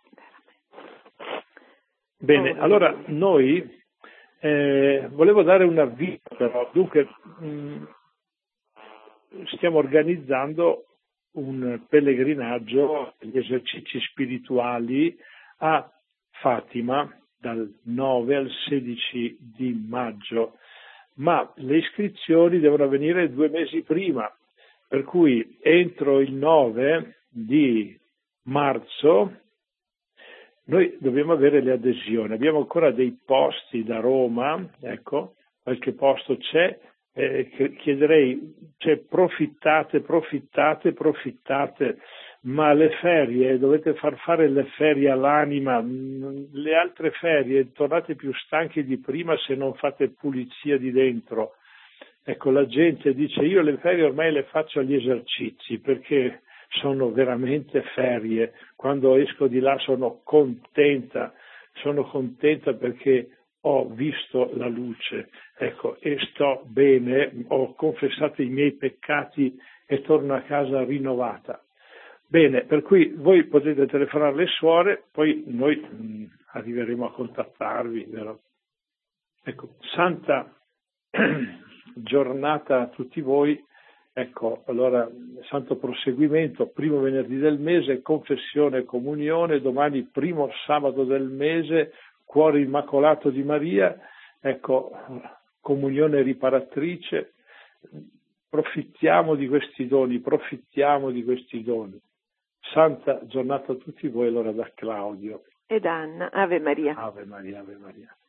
Bene, allora noi eh, volevo dare un avviso però, dunque mh, stiamo organizzando un pellegrinaggio, gli esercizi spirituali a Fatima dal nove al sedici di maggio, ma le iscrizioni devono avvenire due mesi prima, per cui entro il nove di marzo noi dobbiamo avere le adesioni. Abbiamo ancora dei posti da Roma, ecco, qualche posto c'è, eh, chiederei, cioè profittate, profittate, profittate, ma le ferie, dovete far fare le ferie all'anima, le altre ferie tornate più stanchi di prima se non fate pulizia di dentro. Ecco, la gente dice io le ferie ormai le faccio agli esercizi perché sono veramente ferie, quando esco di là sono contenta, sono contenta perché ho visto la luce, ecco, e sto bene, ho confessato i miei peccati e torno a casa rinnovata. Bene, per cui voi potete telefonare alle suore, poi noi mh, arriveremo a contattarvi, vero? Ecco, santa giornata a tutti voi. Ecco, allora, santo proseguimento, primo venerdì del mese, confessione e comunione, domani primo sabato del mese, cuore immacolato di Maria, ecco, comunione riparatrice, profittiamo di questi doni, profittiamo di questi doni. Santa giornata a tutti voi, allora da Claudio. Ed Anna, Ave Maria. Ave Maria, Ave Maria.